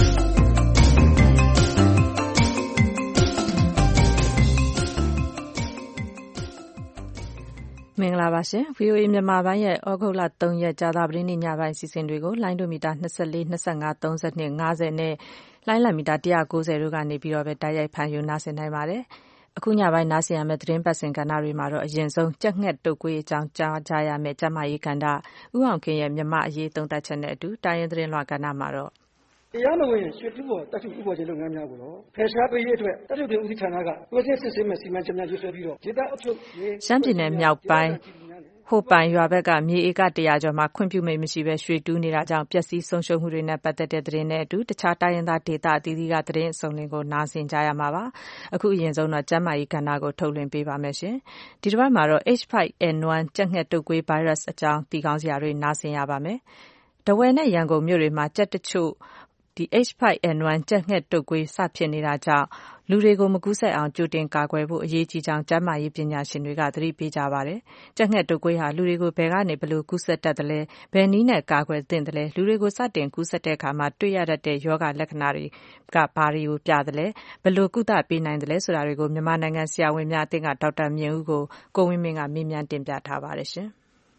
မင်္ဂလာပါရှင် VOA မြန်မာပိုင်းရဲ့ဩဂုတ်လ 3 ရက်ကြာသပတေးနေ့ညပိုင်းအစီအစဉ်တွေကိုလိုင်းဒိုမီတာ24, 25, 32, 50နဲ့လိုင်းလံမီတာ190တို့ကနေပြီးတော့ပဲတိုက်ရိုက်ဖမ်းယူနားဆင်နိုင်ပါတယ်အခုညပိုင်းနားဆင်ရမယ့်သတင်းပတ်စဉ်ကဏ္ဍတွေမှာတော့အရင်ဆုံးကြက်ငှက်တုပ်ကွေးအကြောင်းကြားကြရမယ့်ကျန်းမာရေးကဏ္ဍဦးအောင်ခင်ရဲ့မြန်မာအရေးသုံးသပ်ချက်နဲ့အတူတိုင်းရင်းသတင်းလွှာကဏ္ဍမှာတော့တရားမဝင်ရွှေတူပေါ်တပ်ထုဥပေါ်ခြင်းလုပ်ငန်းများကိုတော့ဖယ်ရှားပေးရေးအတွက်တပ်ထုတင်ဦးစီးဌာနကတွဲစစ်ဆေးမဲ့စီမံချက်များရေးဆွဲပြီးတော့ဒေသအုပ်ချုပ်ရေးရှမ်းပြည်နယ်မြောက်ပိုင်းဟိုပိုင်ရွာဘက်ကမြေဧက100ကျော်မှာခွင့်ပြုမိတ်မရှိဘဲရွှေတူးနေတာကြောင့်ပျက်စီးဆုံးရှုံးမှုတွေနဲ့ပတ်သက်တဲ့သတင်းနဲ့အတူတခြားတိုင်းရင်းသားဒေသအသီးသီးကသတင်းအစုံတွေကိုနားဆင်ကြရမှာပါအခုအရင်ဆုံးတော့ကျန်းမာရေးကဏ္ဍကိုထုတ်လွှင့်ပေးပါမယ်ရှင်ဒီတစ်ပတ်မှာတော့ H5N1 ကြက်ငှက်တုပ်ကွေး virus အကြောင်းသိကောင်းစရာတွေနားဆင်ရပါမယ်ထားဝယ်နဲ့ရန်ကုန်မြို့တွေမှာကြက်တချို့H5N1 ကြက်ငှက်တုပ်ကွေးစဖြစ်နေတာကြောင့်လူတွေကိုမကူးစက်အောင်ကြိုတင်ကာကွယ်ဖို့အရေးကြီးကြောင်းကျန်းမာရေးပညာရှင်တွေကသတိပေးကြပါတယ်။ကြက်ငှက်တုပ်ကွေးဟာလူတွေကိုဘယ်ကနေဘယ်လိုကူးစက်တတ်သလဲဘယ်နည်းနဲ့ကာကွယ်သင့်သလဲလူတွေကိုစတင်ကူးစက်တဲ့အခါမှာတွေ့ရတတ်တဲ့ရောဂါလက္ခဏာတွေကဘာတွေကိုပြသလဲဘယ်လိုကုသပေးနိုင်သလဲဆိုတာတွေကိုမြန်မာနိုင်ငံဆရာဝန်များအသင်းကဒေါက်တာမြင့်ဦးကိုကိုဝင်းမင်းကမေးမြန်းတင်ပြထားပါတယ်ရှင်။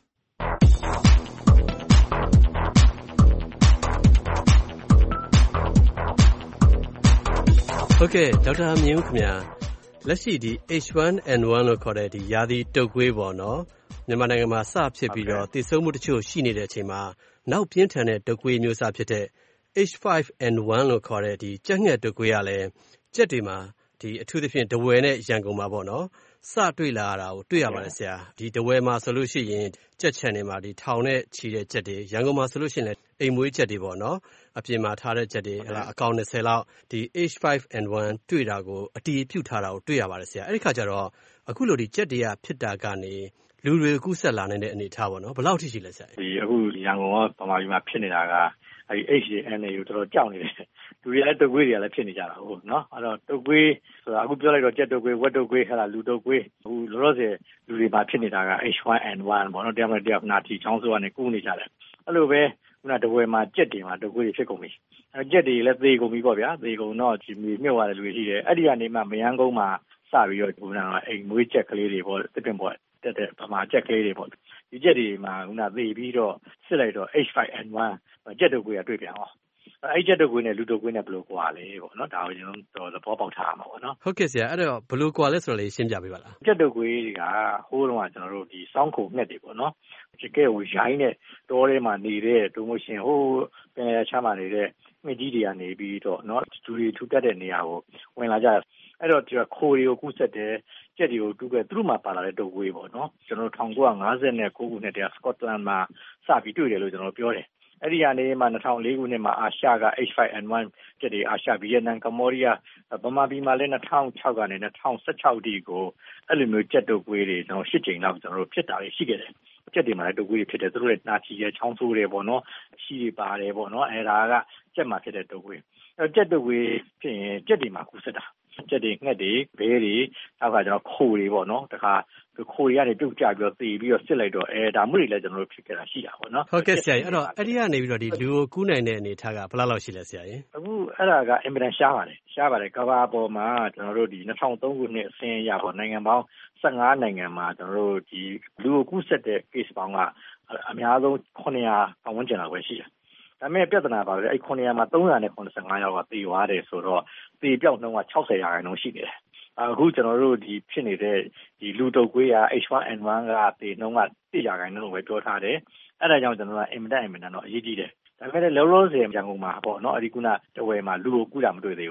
ဟုတ်ကဲ့ဒေါက်တာမြင့်ဦးခင်ဗျာလက်ရှိဒီ H1N1 လို့ခေါ်တဲ့ဒီရာသီတုပ်ကွေးပေါ့နော်မြန်မာနိုင်ငံမှာစဖြစ်ပြီးတော့သေဆုံးမှုတချို့ရှိနေတဲ့အချိန်မှာနောက်ပြင်းထန်တဲ့တုပ်ကွေးမျိုးစားဖြစ်တဲ့ H5N1 လို့ခေါ်တဲ့ဒီကြက်ငှက်တုပ်ကွေးကလည်းကြက်တွေမှာဒီအထူးသဖြင့်ထားဝယ်နဲ့ရန်ကုန်မှာပေါ့နော်စတွေ့လာတာကိုတွေ့ရပါတယ်ဆရာဒီထားဝယ်မှာဆိုလို့ရှိရင်ကြက်ချန်တွေမှာဒီထောင်နဲ့ချီတဲ့ကြက်တွေရန်ကုန်မှာဆိုလို့ရှိရင်လည်းအိမ်မွေးကြက်တွေပေါ့နော်အပြင်မှာထားတဲ့ကြက်တွေအကောင်20လောက်ဒီ H5N1 တွေ့တာကိုအတီးပြုတ်ထားတာကိုတွေ့ရပါတယ်ဆရာအဲ့ဒီခါကျတော့အခုလိုဒီကြက်တွေကဖြစ်တာကနေလူတွေကူးစက်လာနိုင်တဲ့အနေအထားပေါ့နော်ဘယ်လောက်ထိရှိလဲဆရာဒီအခုရန်ကုန်ကဗမာပြည်မှာဖြစ်နေတာကအဲဒီ HNA ကိုတော်တော်ကြောက်နေတယ်လူတွေလည်းတုပ်ကွေးတွေကလည်းဖြစ်နေကြတာဟုတ်နော်အဲ့တော့တုပ်ကွေးဆိုတာအခုပြောလိုက်တော့ကြက်တုပ်ကွေးဝက်တုပ်ကွေးဟဲ့လားလူတုပ်ကွေးအခုလောလောဆယ်လူတွေမှာဖြစ်နေတာက H1N1 ပေါ့နော်တရားမတရားနာတီချောင်းဆိုးကနေကူးနေကြတယ်အဲ့လိုပဲခုနတဝယ်မှာကြက်တွေမှာတုပ်ကွေးတွေဖြစ်ကုန်ပြီအဲ့ကြက်တွေလည်းသေကုန်ပြီပေါ့ဗျာသေကုန်တော့ဒီမြုပ်ရတဲ့လူတွေရှိတယ်အဲ့ဒီကနေမှမယန်းကုန်းမှာစပြီးတော့ခုနကအိမ်မွေးကြက်ကလေးတွေပေါ့တစ်ပင်ပေါ့တက်တဲ့ဗမာကြက်ကလေးတွေပေါ့ဒီကြက်တွေမှာခုနသေပြီးတော့စစ်လိုက်တော့ H5N1 ကြက်တုပ်ကွေးကတွေ့ပြန်အောင်အဲ့ကြက်တုပ်ကွေးနဲ့လူတုပ်ကွေးနဲ့ဘယ်လိုကွာလဲပေါ့နော်ဒါကိုကျွန်တော်သဘောပေါက်ထားမှာပေါ့နော်ဟုတ်ကဲ့ဆရာအဲ့တော့ဘယ်လိုကွာလဲဆိုတော့လေးရှင်းပြပေးပါလားကြက်တုပ်ကွေးတွေကဟိုးတော့ကျွန်တော်တို့ဒီစောင်းခုံငှက်တွေပေါ့နော်ကြက်ကဲကိုရိုင်းတဲ့တောထဲမှာနေတဲ့ဒုမို့ရှင်ဟိုးပင်လယ်ချမ်းမှာနေတဲ့ငှက်ကြီးတွေကနေပြီးတော့နော်လူတွေထူတတ်တဲ့နေရာကိုဝင်လာကြအဲ့တော့ဒီခိုးတွေကိုကူးဆက်တယ်ကြက်တွေကိုတူးခဲ့သူတို့မှပါလာတဲ့တုပ်ကွေးပေါ့နော်ကျွန်တော်1959ခုနှစ်တည်းစကော့တလန်မှာစပြီးတွေ့တယ်လို့ကျွန်တော်ပြောတယ်အဲ့ဒီကနေမှ2004ခုနှစ်မှာအာရှက H5N1 ကြက်တွေအာရှဗီယက်နမ်ကမ္ဘောဒီးယားဗမာပြည်မှာလည်း2006ကနေ2016ဒီကိုအဲ့လိုမျိုးကြက်တုပ်ကွေးတွေကျွန်တော်8ကြိမ်လောက်ကျွန်တော်တို့ဖြစ်တာတွေရှိခဲ့တယ်ကြက်တွေမှာလည်းတုပ်ကွေးတွေဖြစ်တယ်သူတို့လည်းနာချီရဲချောင်းဆိုးတယ်ပေါ့နော်ရှိတွေပါတယ်ပေါ့နော်အဲ့ဒါကကြက်မှာဖြစ်တဲ့တုပ်ကွေးအဲ့ကြက်တုပ်ကွေးဖြစ်ရင်ကြက်တွေမှာကူးစက်တာကြက်တွေငှက်တွေဘဲတွေနောက်ကကျွန်တော်ခိုတွေပေါ့နော်တခါခိုတွေကနေပြုတ်ကျပြီးတော့သေပြီးတော့စစ်လိုက်တော့ဒါမှမဟုတ်လည်းကျွန်တော်တို့ဖြစ်ခဲ့တာရှိတာပေါ့နော်ဟုတ်ကဲ့ဆရာကြီးအဲ့တော့အဲ့ဒီကနေပြီးတော့ဒီလူကိုကူးနိုင်တဲ့အနေအထားကဘယ်လောက်ရှိလဲဆရာကြီးအခုအဲ့ဒါကအင်မတန်ရှားပါတယ်ကမ္ဘာပေါ်မှာကျွန်တော်တို့ဒီ2003ခုနှစ်အစင်းရပေါ့နိုင်ငံပေါင်း15နိုင်ငံမှာကျွန်တော်တို့ဒီလူကိုကူးစက်တဲ့ case ပေါင်းကအများဆုံး900ပတ်ဝန်းကျင်လောက်ပဲရှိတယ်ဒါပေမဲ့ပြဿနာပါပဲအဲ့900မှာ395ယောက်ကသေသွားတယ်ဆိုတော့သေပြောက်နှုန်းက60%ရှိနေတယ်အခုကျွန်တော်တို့ဒီဖြစ်နေတဲ့ဒီလူတုပ်ကွေးက H1N1 ကသေနှုန်းက1%လို့ပဲပြောထားတယ်အဲ့ဒါကြောင့်ကျွန်တော်ကအင်မတန်တော့အရေးကြီးတယ်ဒါပေမဲ့လောလောဆယ်ရန်ကုန်မှာပေါ့နော်အဲ့ဒီခုနတဝယ်မှာလူကိုကူးတာမတွေ့သေးဘူး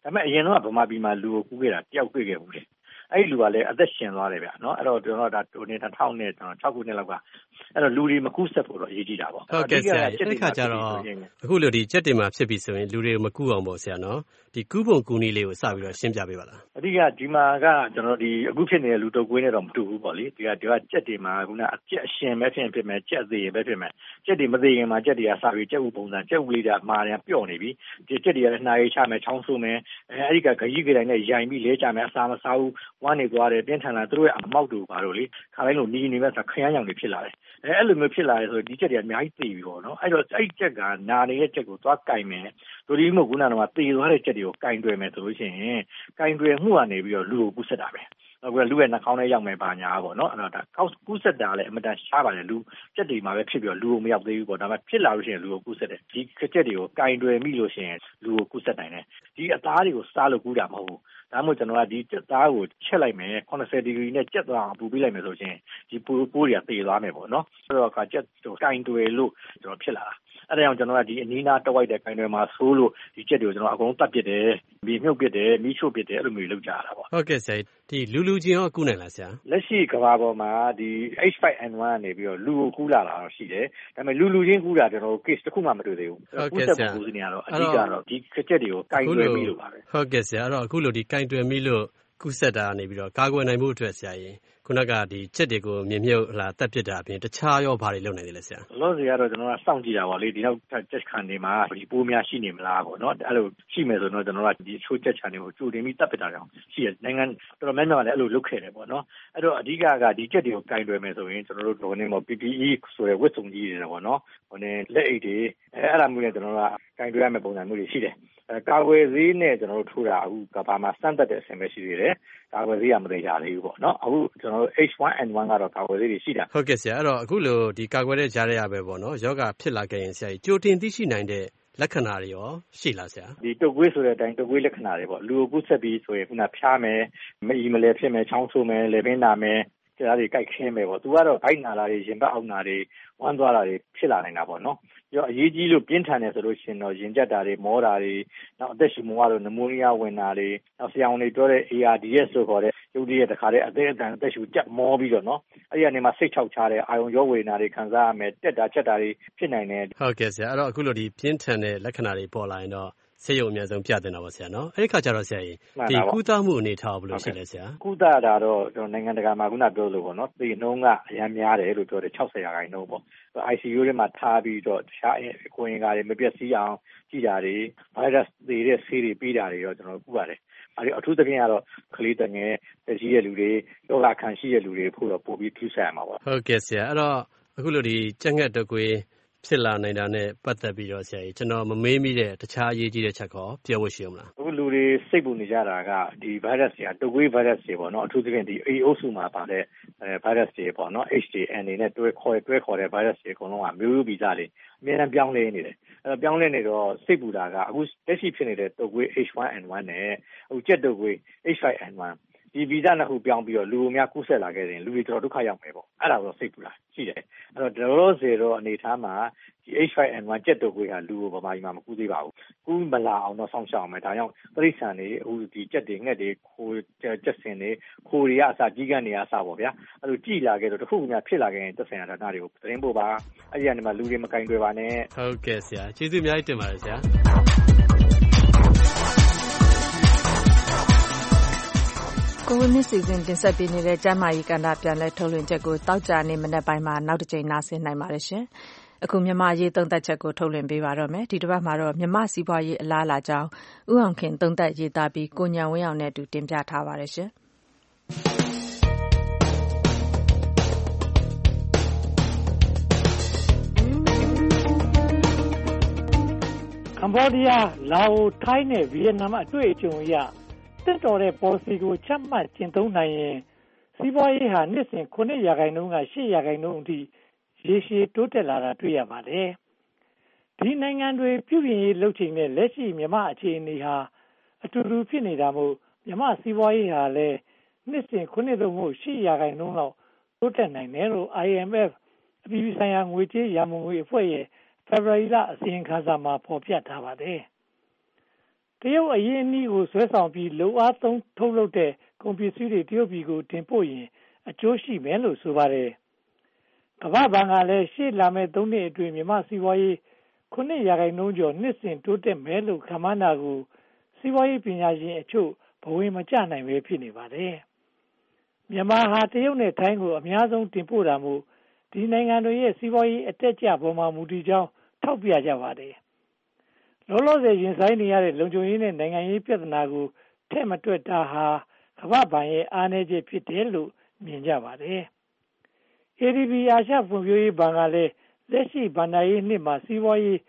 ဒါပေမဲ့အရင်တော့ဗမာပြည်မှာလူကိုကူးခဲ့တာတယောက်တွေ့ခဲ့ဘူးလေအဲ့လူကလည်းအသက်ရှင်သွားတယ်ဗျနော်အဲ့တော့ကျွန်တော်ဒါ2000နဲ့6ခုနှစ်လောက်ကအဲ့တော့လူတွေမကူးဆက်ဖို့တော့အရေးကြီးတာပေါ့ဟုတ်ကဲ့ဆရာအဲ့ဒီခါကျတော့အခုလိုဒီကြက်တွေမှာဖြစ်ပြီဆိုရင်လူတွေကိုမကူးအောင်ပေါ့ဆရာနော်ဒီကူးပုံကူးနည်းလေးကိုစပြီးတော့ရှင်းပြပေးပါလားအဓိကဒီမှာကကျွန်တော်ဒီအခုဖြစ်နေတဲ့လူတုပ်ကွေးနဲ့တော့မတူဘူးပေါ့လေဒီကကြက်တွေမှာခုနအကျက်အရှင်ပဲဖြစ်မယ်ကြက်သေးပဲဖြစ်မယ်ကြက်တွေမသေးခင်မှာကြက်တွေကစပြီးကြက်ဥပုံစံကြက်ဥလေးတွေမာတယ်ပျော့နေပြီဒီကြက်တွေကလည်းနှာရည်ချမယ်ချောင်းဆိုးမယ်အဲ့ဒီကဂကြီးကြတိုင်းနဲ့ရိုင်ပြီးလဲကြမယ်အစာမစားဘူးဝမ်းနေသွားတယ်ပြင်းထန်လာသူတို့ရဲ့အမောက်တို့ပါတော့လေခါတိုင်းလိုနီးနေမဲ့ဆိုခရမ်းရောင်တွေဖြစ်လာတယ်အဲ့လိုမျိုးဖြစ်လာတယ်ဆိုဒီကြက်တွေအများကြီးသေပြီပေါ့နော်အဲ့တော့အဲ့ကြက်ကနာနေတဲ့ကြက်ကိုသွားကင်မယ်တို့ဒီမို့ခုနကတော့သေသွားတဲ့ကြက်တွေကိုကင်တွယ်မယ်ဆိုလို့ရှိရင်ကင်တွယ်မှုကနေပြီးတော့လူကိုကူးဆက်တာပဲအခုလူရဲ့နှာခေါင်းထဲရောက်မယ်ပါညာပေါ့နော်အဲ့တော့ဒါကူးဆက်တာလည်းအမတန်ရှားပါတယ်လူကြက်တွေမှာပဲဖြစ်ပြီးတော့လူကိုမရောက်သေးဘူးပေါ့ဒါပေမဲ့ဖြစ်လာလို့ရှိရင်လူကိုကူးဆက်တယ်ဒီကြက်တွေကိုကင်တွယ်မိလို့ရှိရင်လူကိုကူးဆက်နိုင်တယ်ဒီအသားတွေကိုစားလို့ကူးတာမဟုတ်ဘူးဒါမှမဟုတ်ကျွန်တော်ကဒီသားကိုချက်လိုက်မယ်80ဒီဂရီနဲ့ကြက်သွားအောင်ပူပေးလိုက်မယ်ဆိုရင်ဒီပိုးတွေကသေသွားမယ်ပေါ့နော်ဆိုတော့ကကြက်ကိုကင်တွယ်လို့ကျွန်တော်ဖြစ်လာတာအဲ့ဒါကြောင့်ကျွန်တော်ကဒီအနီးနားတဝိုက်တဲ့ကင်တွယ်မှာဆိုးလို့ဒီကြက်တွေကိုကျွန်တော်အကုန်တတ်ပစ်တယ်မြေမြုပ်ပစ်တယ်မီးရှို့ပစ်တယ်အဲ့လိုမျိုးလုပ်ကြရတာပေါ့ဟုတ်ကဲ့ဆရာဒီလူချင်းရောကူးနိုင်လားဆရာလက်ရှိကမ္ဘာပေါ်မှာဒီ H5N1 ကနေပြီးတော့လူကိုကူးလာတာတော့ရှိတယ်ဒါပေမဲ့လူချင်းကူးတာကျွန်တော် case တစ်ခုမှမတွေ့သေးဘူးကူးဆက်ကူးစနေရတော့အဓိကတော့ဒီကြက်တွေကိုကင်တွယ်မိလို့ပါပဲဟုတ်ကဲ့ဆရာအဲ့တော့အခုလိုဒီကင်တွယ်မိလို့ကူးဆက်တာနေပြီးတော့ကာကွယ်နိုင်မှုအတွက်ဆရာရင်ခုနကဒီချက်တွေကိုမြင်မြုပ်လာတက်ပစ်တာအပြင်တခြားရောဘာတွေလုပ်နိုင်တယ်လဲဆရာလောစီကတော့ကျွန်တော်ကစောင့်ကြည့်တာပါလေဒီနောက်ချက်ခံနေမှာဒီပိုးများရှိနေမလားပေါ့နော်အဲ့လိုရှိမယ်ဆိုတော့ကျွန်တော်ကဒီချိုးချက်ချန်တွေကိုကြိုတင်ပြီးတက်ပစ်တာကြောင့်ရှိရနိုင်ငံတော်တော်များများလည်းအဲ့လိုလုပ်ခဲ့တယ်ပေါ့နော်အဲ့တော့အဓိကကဒီချက်တွေကိုကင်တွယ်မယ်ဆိုရင်ကျွန်တော်တို့ဒီနေ့မှာ PPE ဆိုတဲ့ဝတ်စုံကြီးတွေပေါ့နော်ဟိုနေလက်အိတ်တွေအဲ့ဒါမျိုးနဲ့ကျွန်တော်တို့ကကင်တွယ်ရမယ့်ပုံစံမျိုးတွေရှိတယ်ကာကွယ်ဆေးနဲ့ကျွန်တော်တို့ထိုးတာအခုကဘာမှစမ်းသပ်တဲ့အဆင့်ပဲရှိသေးတယ်ကာကွယ်ဆေးကမသေးကြသေးဘူးပေါ့နော်အခုကျွန်တော်တို့ H1N1 ကတော့ကာကွယ်ဆေးတွေရှိတာဟုတ်ကဲ့ဆရာအဲ့တော့အခုလိုဒီကာကွယ်တဲ့ကြားရပဲပေါ့နော်ယောဂဖြစ်လာခဲ့ရင်ဆရာကြီးကြိုတင်သိရှိနိုင်တဲ့လက္ခဏာတွေရောရှိလားဆရာဒီတုပ်ကွေးဆိုတဲ့အတိုင်းတုပ်ကွေးလက္ခဏာတွေပေါ့လူကိုကူးဆက်ပြီးဆိုရင်ခုနဖျားမယ်မအီမလဲဖြစ်မယ်ချောင်းဆိုးမယ်လေပင်နာမယ်ကြားတွေကြိုက်ခင်းမယ်ပေါ့သူကတော့ဘိုက်နာလာတွေရင်ဘတ်အောက်နာတွေဝမ်းသွားတာတွေဖြစ်လာနိုင်တာပေါ့နော်ပြီးတော့အရေးကြီးလို့ပြင်းထန်တယ်ဆိုလို့ရှိရင်တော့ရင်ကျက်တာတွေမောတာတွေနောက်အသက်ရှူမဝါတို့နမိုးနီးယားဝင်တာတွေနောက်ဆရာဝန်တွေပြောတဲ့ ARDS ဆိုခေါ်တဲ့ရုပ်တရက်တခါတည်းအသက်ရှူကြက်မောပြီးတော့နော်အဲ့ဒီကနေမှစိတ်ချောက်ချတဲ့အာယုံရောဝေနာတွေခံစားရမယ်တက်တာချက်တာတွေဖြစ်နိုင်တယ်ဟုတ်ကဲ့ဆရာအဲ့တော့အခုလိုဒီပြင်းထန်တဲ့လက္ခဏာတွေပေါ်လာရင်တော့ဆေးရုံအများဆုံးပြတင်တာပါဆရာနော်အဲ့ဒီခါကျတော့ဆရာကြီးဒီကုသမှုအနေထားဘယ်လိုရှိလဲဆရာကုသတာတော့ကျွန်တော်နိုင်ငံတကာမှာခုနပြောလို့ပေါ့နော်သေနှုန်းကအများများတယ်လို့ပြောတယ်60%ပေါ့ ICU ထဲမှာထားပြီးတော့တခြားကိုရင်ကားတွေမပြည့်စည်အောင်ကြည့်တာတွေ virus တဲ့ဆေးတွေပေးတာတွေတော့ကျွန်တော်ကုရတယ်အထူးသဖြင့်ကတော့ကလေးတငယ်တကြီးရဲ့လူတွေယောဂခံရှိတဲ့လူတွေဖို့တော့ပို့ပြီးပြုဆက်ရမှာပေါ့ဟုတ်ကဲ့ဆရာအဲ့တော့အခုလိုဒီကြက်ငှက်တုပ်ကွေးဖြစ်လာနိုင်တာနဲ့ပတ်သက်ပြီးတော့ဆရာကြီးကျွန်တော်မမေးမိတဲ့တခြားအရေးကြီးတဲ့ချက်ခေါ်ပြောဖို့ရှိအောင်လားအခုလူတွေစိတ်ပူနေကြတာကဒီ virus တွေကတုပ်ကွေး virus တွေပေါ့နော်အထူးသဖြင့်ဒီ A အုပ်စုမှာပါတဲ့ virus တွေပေါ့နော် HDN နဲ့တွဲခေါ်တဲ့ virus တွေအကုန်လုံးကမျိုးဗီဇတွေအများနဲ့ပြောင်းလဲနေတယ်အဲ့ပြောင်းလဲနေတော့စိတ်ပူတာကအခုလက်ရှိဖြစ်နေတဲ့တုပ်ကွေး H1N1 နဲ့အခုကြက်တုပ်ကွေး H5N1ဒီဗီဇနှစ်ခုပြောင်းပြီးတော့လူအများကူးဆက်လာခဲ့တယ်လူတွေတော်တော်ဒုက္ခရောက်မယ်ပေါ့အဲ့ဒါတော့စိတ်ပူတာရှိတယ်အဲ့တော့ဒေါ်လို့စေတော့အနေထားမှာဒီ H5N1 ကြက်တုပ်ကွေးဟာလူကိုဗမာပြည်မှာမကူးသေးပါဘူးကူးမလာအောင်တော့စောင့်ရှောက်အောင်မယ်ဒါကြောင့်ပရိစ္ဆန်တွေအခုဒီကြက်တွေငှက်တွေခိုးကြက်စင်တွေခိုးတွေကအစကြီးကန်းတွေကအစပေါ့ဗျာအဲ့လိုကြည်လာခဲ့တော့တခုမှဖြစ်လာခဲ့ရင်သက်ဆိုင်ရာဌာနတွေကိုသတင်းပို့ပါအဲ့ဒီကနေမှလူတွေမကင်တွယ်ပါနဲ့ဟုတ်ကဲ့ဆရာကျေးဇူးအများကြီးတင်ပါတယ်ဆရာကိုဝင်းမြင့်စီစဉ်တင်ဆက်ပေးနေတဲ့ကျန်းမာရေးကဏ္ဍပြန်လည်ထုတ်လွှင့်ချက်ကိုတောက်ကြနေမနေ့ပိုင်းမှာနောက်တစ်ကြိမ်နားဆင်နိုင်ပါတယ်ရှင်။အခုမြန်မာရေးသုံးသပ်ချက်ကိုထုတ်လွှင့်ပေးပါတော့မယ်။ဒီတစ်ပတ်မှာတော့မြန်မာစီးပွားရေးအလားအလာကြောင်းဦးအောင်ခင်သုံးသပ်ရေးသားပြီးကိုညံဝင်းအောင်နဲ့အတူတင်ပြထားပါတယ်ရှင်။ကမ္ဘောဒီးယား၊လာအို၊ထိုင်းနဲ့ဗီယက်နမ်အတွေ့အကြုံအရတက်တော်တဲ့ policy ကိုချမှတ်ကျင့်သုံးနိုင်ရင်စီးပွားရေးဟာနှစ်စဉ် 9% က 8% အထိရေရှည်တိုးတက်လာတာတွေ့ရပါတယ်။ဒီနိုင်ငံတွေပြုပြင်ရေးလုပ်ချိန်နဲ့လက်ရှိမြန်မာအခြေအနေဟာအတူတူဖြစ်နေတာမို့မြန်မာစီးပွားရေးဟာလည်းနှစ်စဉ် 9% သို့မဟုတ် 8% လောက်တိုးတက်နိုင်တယ်လို့ IMF အပြည်ပြည်ဆိုင်ရာငွေကြေးရန်ပုံငွေအဖွဲ့ရဲ့ဖေဖော်ဝါရီလအစီရင်ခံစာမှာဖော်ပြထားပါတယ်။ရုတ်အရင်းအနှီးကိုဆွဲဆောင်ပြီးလုံအားသုံးထုတ်လုပ်တဲ့ကုန်ပစ္စည်းတွေတရုတ်ပြည်ကိုတင်ပို့ရင်အကျိုးရှိမယ်လို့ဆိုပါတယ်။ကမ္ဘာ့ဘဏ်ကလည်းရှေ့လာမယ့်3 နှစ်အတွင်းမြန်မာစီးပွားရေး9% ကျော်နှစ်စဉ်တိုးတက်မယ်လို့ခန့်မှန်းတာကိုစီးပွားရေးပညာရှင်အချို့ဘဝင်မကျနိုင်ပဲဖြစ်နေပါတယ်။မြန်မာဟာတရုတ်နဲ့ထိုင်းကိုအများဆုံးတင်ပို့တာမို့ဒီနိုင်ငံတွေရဲ့စီးပွားရေးအတက်အကျပေါ်မှာမူတည်ကြောင်းထောက်ပြကြပါတယ်။လောလောဆယ်ရင်ဆိုင်နေရတဲ့လုံခြုံရေးနဲ့နိုင်ငံရေးပြဿနာကိုထည့်မတွက်တာဟာကမ္ဘာ့ဘဏ်ရဲ့အားနည်းချက်ဖြစ်တယ်လို့မြင်ကြပါတယ်။ ADB အာရှဖွံ့ဖြိုးရေးဘဏ်ကလည်းလက်ရှိဘဏ္ဍာရေးနှစ်မှာစီးပွားရေး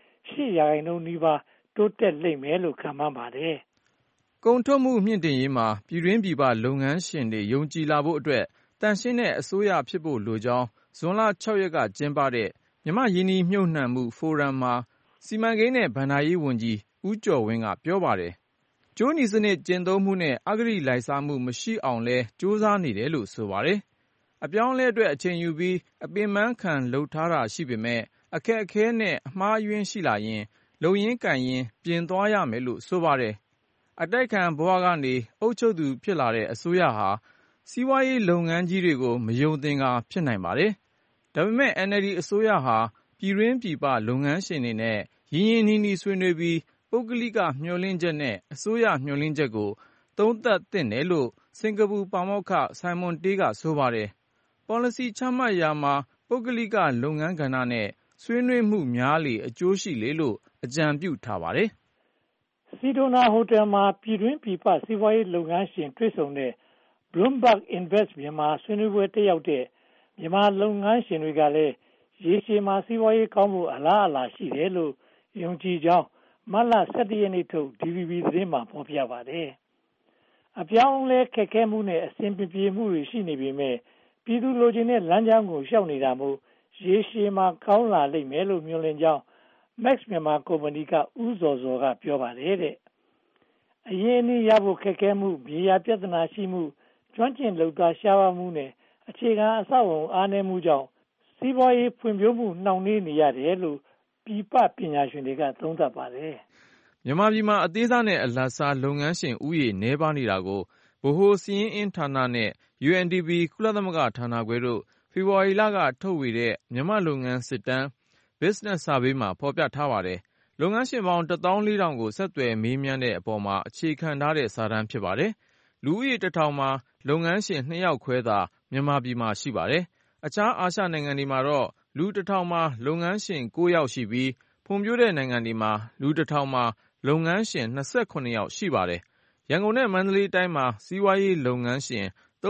8% နီးပါးတိုးတက်လိမ့်မယ်လို့ခန့်မှန်းပါတယ်။ကုန်ထုတ်မှုမြင့်တင်ရေးမှာပြည်တွင်းပြည်ပလုပ်ငန်းရှင်တွေယုံကြည်လာဖို့အတွက်တန်ရှင်းတဲ့အစိုးရဖြစ်ဖို့လိုကြောင်းဇွန်လ6 ရက်ကကျင်းပတဲ့မြန်မာ့ရင်းနှီးမြှုပ်နှံမှုဖိုရမ်မှာစီမံကိန်းနဲ့ဘဏ္ဍာရေးဝန်ကြီးဦးကျော်ဝင်းကပြောပါတယ်။ကြိုးနီစနစ်ကျင့်သုံးမှုနဲ့အဂတိလိုက်စားမှုမရှိအောင်လဲကြိုးစားနေတယ်လို့ဆိုပါတယ်။အပြောင်းအလဲအတွက်အချိန်ယူပြီးအပင်ပန်းခံလုပ်ထားတာရှိပေမဲ့အခက်အခဲနဲ့အမှားယွင်းရှိလာရင်လုံရင်းကန်ရင်ပြင်သွားရမယ်လို့ဆိုပါတယ်။အတိုက်ခံဘဝကနေအုပ်ချုပ်သူဖြစ်လာတဲ့အစိုးရဟာစီးပွားရေးလုပ်ငန်းကြီးတွေကိုမယုံသင်္ကာဖြစ်နိုင်ပါတယ်။ဒါပေမဲ့ NLD အစိုးရဟာပြည်တွင်းပြည်ပလုပ်ငန်းရှင်တွေနဲ့ရင်းရင်းနှီးနှီးဆွေးနွေးပြီးပုဂ္ဂလိကမျှော်လင့်ချက်နဲ့အစိုးရမျှော်လင့်ချက်ကိုသုံးသပ်သင့်တယ်လို့စင်ကာပူပါမောက္ခဆိုင်မွန်တေးကဆိုပါတယ်။ policy ချမှတ်ရာမှာပုဂ္ဂလိကလုပ်ငန်းကဏ္ဍနဲ့ဆွေးနွေးမှုများလေအကျိုးရှိလေလို့အကြံပြုထားပါတယ်။စီဒိုနာဟိုတယ်မှာပြည်တွင်းပြည်ပစီးပွားရေးလုပ်ငန်းရှင်တွေ့ဆုံတဲ့ Bloomberg Invest မြန်မာဆွေးနွေးပွဲတက်ရောက်တဲ့မြန်မာလုပ်ငန်းရှင်တွေကလည်းရေရှည်မှာစီးပွားရေးကောင်းဖို့အလားအလာရှိတယ်လို့ယုံကြည်ကြောင်းမတ်လ17 ရက်နေ့ထုတ် DVB သတင်းမှာဖော်ပြပါတယ်။အပြောင်းလဲခက်ခဲမှုနဲ့အဆင်ပြေမှုတွေရှိနေပေမဲ့ပြည်သူလိုချင်တဲ့လမ်းကြောင်းကိုရှောက်နေတာမို့ရေရှည်မှာကောင်းလာလိမ့်မယ်လို့မျှော်လင့်ကြောင်း Max မြန်မာကုမ္ပဏီကဦးဇော်ဇော်ကပြောပါတယ်တဲ့အရင်အနည်းရဖို့ခက်ခဲမှုမြေယာပြဿနာရှိမှုကျွမ်းကျင်လုပ်သားရှားပါးမှုနဲ့အခြေခံအဆောက်အအုံအားနည်းမှုကြောင့်စီးပွားရေးဖွံ့ဖြိုးမှုနှောင့်နှေးနေရတယ်လို့ပြည်ပပညာရှင်တွေကသုံးသပ်ပါတယ်။မြန်မာပြည်မှာအသေးစားနဲ့အလတ်စားလုပ်ငန်းရှင်ဥယျာဉ်နည်းပါးနေတာကိုဗဟိုစီးရင်အင်းဌာနနဲ့ UNDP ကုလသမဂ္ဂဌာနခွဲတို့ဖေဖော်ဝါရီလကထုတ်ဝေတဲ့မြန်မာလုပ်ငန်းစစ်တမ်း Business Survey မှာဖော်ပြထားပါတယ်။လုပ်ငန်းရှင်ပေါင်း 14,000 ကိုဆက်သွယ်မေးမြန်းတဲ့အပေါ်မှာအခြေခံထားတဲ့စာတမ်းဖြစ်ပါတယ်။လူဦးရေ 1,000 မှာလုပ်ငန်းရှင်2 ယောက်ခွဲသာမြန်မာပြည်မှာရှိပါတယ်။အခြားအာရှနိုင်ငံတွေမှာတော့လူ 1,000 မှာလုပ်ငန်းရှင်9 ယောက်ရှိပြီးဖွံ့ဖြိုးတဲ့နိုင်ငံတွေမှာလူ 1,000 မှာလုပ်ငန်းရှင်28 ယောက်ရှိပါတယ်။ရန်ကုန်နဲ့မန္တလေးတိုင်းမှာစီးပွားရေးလုပ်ငန်းရှင်